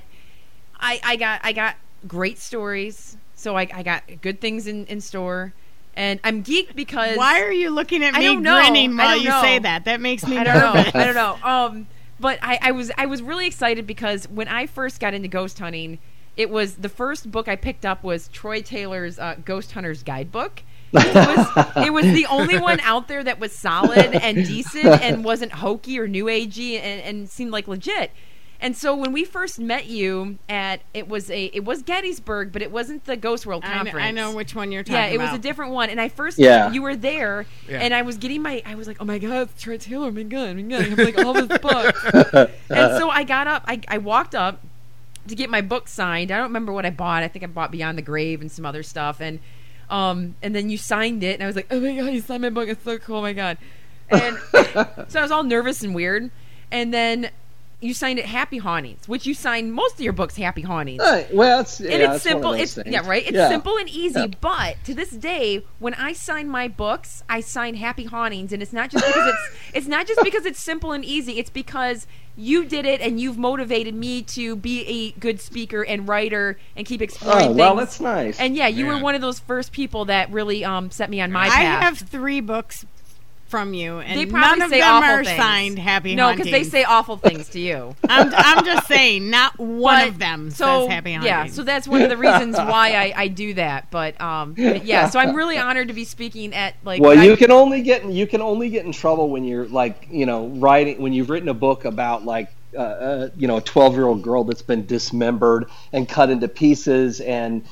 I got great stories, so I got good things in store, and I'm geeked because why are you looking at me grinning while you say that? That makes me nervous. I don't know. But I was really excited because when I first got into ghost hunting, it was the first book I picked up was Troy Taylor's Ghost Hunter's Guidebook. It was the only one out there that was solid and decent and wasn't hokey or new agey and seemed like legit. And so when we first met you it was Gettysburg, but it wasn't the Ghost World Conference. I know which one you're talking about. Yeah, it was a different one. And you were there, and I was like, oh my God, it's Troy Taylor, my God. I'm like, all this books. And so I got up, I walked up to get my book signed. I don't remember what I bought. I think I bought Beyond the Grave and some other stuff. And then you signed it, and I was like, oh my God, you signed my book. It's so cool, oh my God. And so I was all nervous and weird. And then you signed it Happy Hauntings, which you signed most of your books Happy Hauntings. It's simple. It's It's simple and easy. But to this day, when I sign my books, I sign Happy Hauntings, and it's not just because it's simple and easy. It's because you did it, and you've motivated me to be a good speaker and writer and keep exploring things. Well, that's nice. And you were one of those first people that really set me on my path. I have 3 books from you, and none of them are signed Happy Hauntings. No, because they say awful things to you. I'm just saying, not one of them says Happy Hauntings. Yeah, so that's one of the reasons why I do that. But so I'm really honored to be speaking at you can only get in trouble when you're writing when you've written a book about a 12-year-old girl that's been dismembered and cut into pieces, and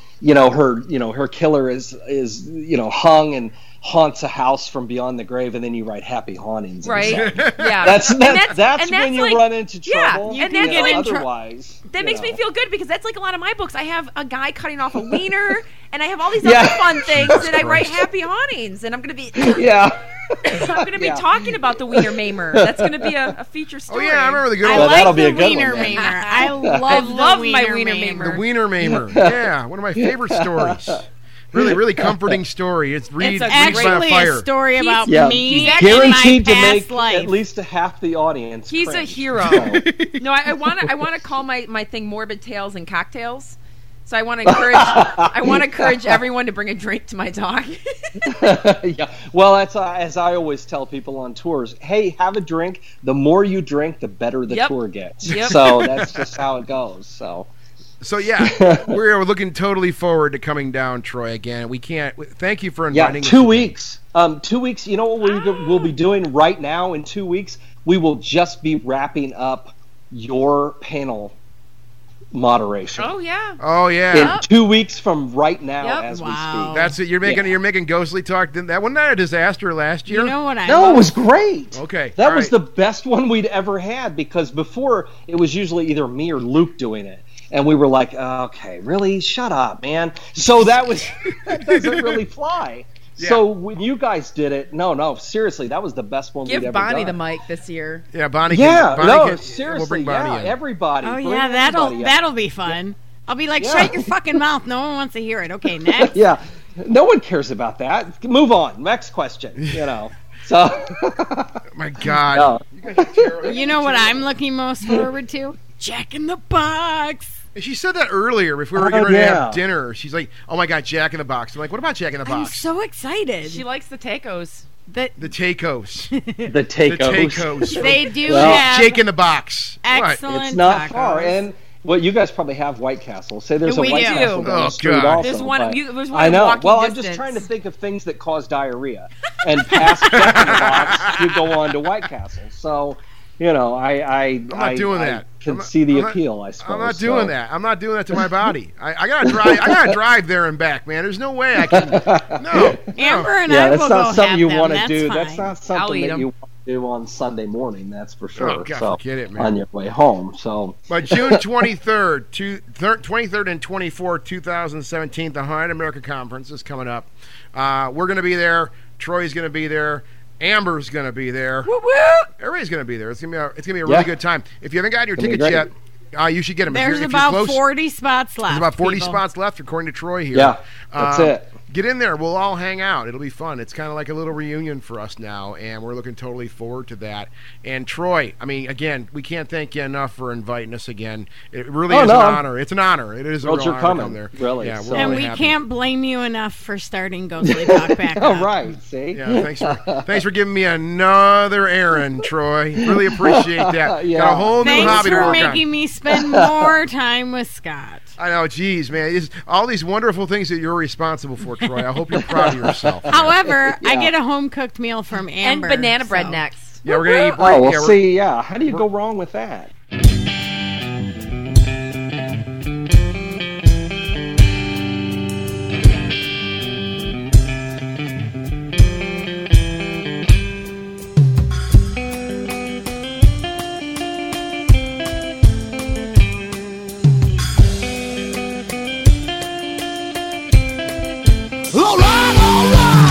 her killer is hung and haunts a house from beyond the grave, and then you write happy hauntings. Right. Yeah. That's when you run into trouble. Yeah, and that's like otherwise. That makes me feel good, because that's like a lot of my books. I have a guy cutting off a wiener, and I have all these other fun things, and I write happy hauntings, and I'm going to be I'm going to be talking about the Wiener Maimer. That's going to be a feature story. Oh yeah, I remember the good I old. like be the a good Wiener one, Maimer. I love my Wiener Maimer. The Wiener Maimer. Yeah, one of my favorite stories. Really, really comforting story. It's actually a story about me guaranteed in to my make past life. at least a half the audience. He's cringe. a hero. No, I want to call my thing Morbid Tales and Cocktails. So I want to encourage everyone to bring a drink to my talk. Yeah. Well, that's as I always tell people on tours. Hey, have a drink. The more you drink, the better the tour gets. Yep. So that's just how it goes. So yeah, we're looking totally forward to coming down, Troy. Again, we can't. Thank you for inviting us. 2 weeks. 2 weeks. You know what we'll be doing right now? In 2 weeks, we will just be wrapping up your panel moderation. Oh yeah. Oh yeah. In 2 weeks from right now, as we Wow. speak. That's it. You're making Ghostly Talk. Wasn't that a disaster last year? You know what I No, love? it was great. Okay, That all was right. the best one we'd ever had, because before it was usually either me or Luke doing it. And we were like, okay, really? Shut up, man. So that doesn't really fly. Yeah. So when you guys did it, no, seriously, that was the best one Give we'd ever Bonnie done. the mic this year. Yeah, Bonnie. Seriously, We'll bring Bonnie in. everybody. Oh bring yeah, everybody up. that'll be fun. I'll be like, shut your fucking mouth. No one wants to hear it. Okay, next. Yeah, no one cares about that. Move on. Next question. So. My God. No. You guys are terrible. You know what I'm looking most forward to? Jack in the Box. She said that earlier. If we were going to have dinner, she's like, "Oh my God, Jack in the Box." I'm like, "What about Jack in the I'm Box?" so excited. She likes the tacos. The tacos. The tacos. They do Well, have Jake in the Box. excellent It's not tacos. far, and you guys probably have White Castle. Say there's a We White do. Castle down Oh, the street God. also. There's one. but- There's one I know. walking Well, I'm distance. just trying to think of things that cause diarrhea, and past Jack in the Box, you go on to White Castle. So, I'm not doing that. Can see the appeal, I suppose. I'm not doing that. I'm not doing that to my body. I gotta drive. I gotta drive there and back, man. There's no way I can. No. Amber and Yeah, I that's will not go something have you them. want to That's do. fine. That's not I'll something eat that 'em. you want to do on Sunday morning. That's for sure. Oh, God, so, forget it, man. on your way home. So, But June 23rd, 23rd and 24th, 2017, the Haunted America Conference is coming up. We're going to be there. Troy's going to be there. Amber's going to be there. Woo woo! Everybody's going to be there. It's going to be a really good time. If you haven't gotten your It's gonna be tickets yet, you should get them. There's if you're about close, 40 spots left. There's about 40 people. spots left, according to Troy here. yeah, that's it. Get in there. We'll all hang out. It'll be fun. It's kind of like a little reunion for us now, and we're looking totally forward to that. And Troy, I mean, again, we can't thank you enough for inviting us again. It really is an honor. It's an honor. It is a real You're honor coming, to come there. really. Yeah, So- we're And really we happy. can't blame you enough for starting Ghostly Talk back All up. right, see? Yeah, thanks for giving me another errand, Troy. Really appreciate that. Yeah. Got a whole new Thanks hobby to for work making on. me spend more time with Scott. I know, geez, man. It's all these wonderful things that you're responsible for, Troy. I hope you're proud of yourself. However, I Yeah. get a home cooked meal from Amber. And banana bread so- next. Yeah, we're gonna eat. Oh, well, yeah, we're- see, how do you go wrong with that? All right, all right.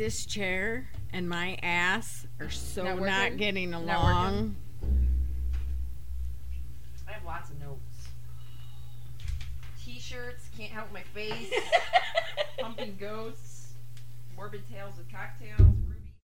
this chair and my ass are so Not not working? getting Not along. I have lots of notes. T-shirts, can't help my face. Pumping ghosts. Morbid tales of cocktails.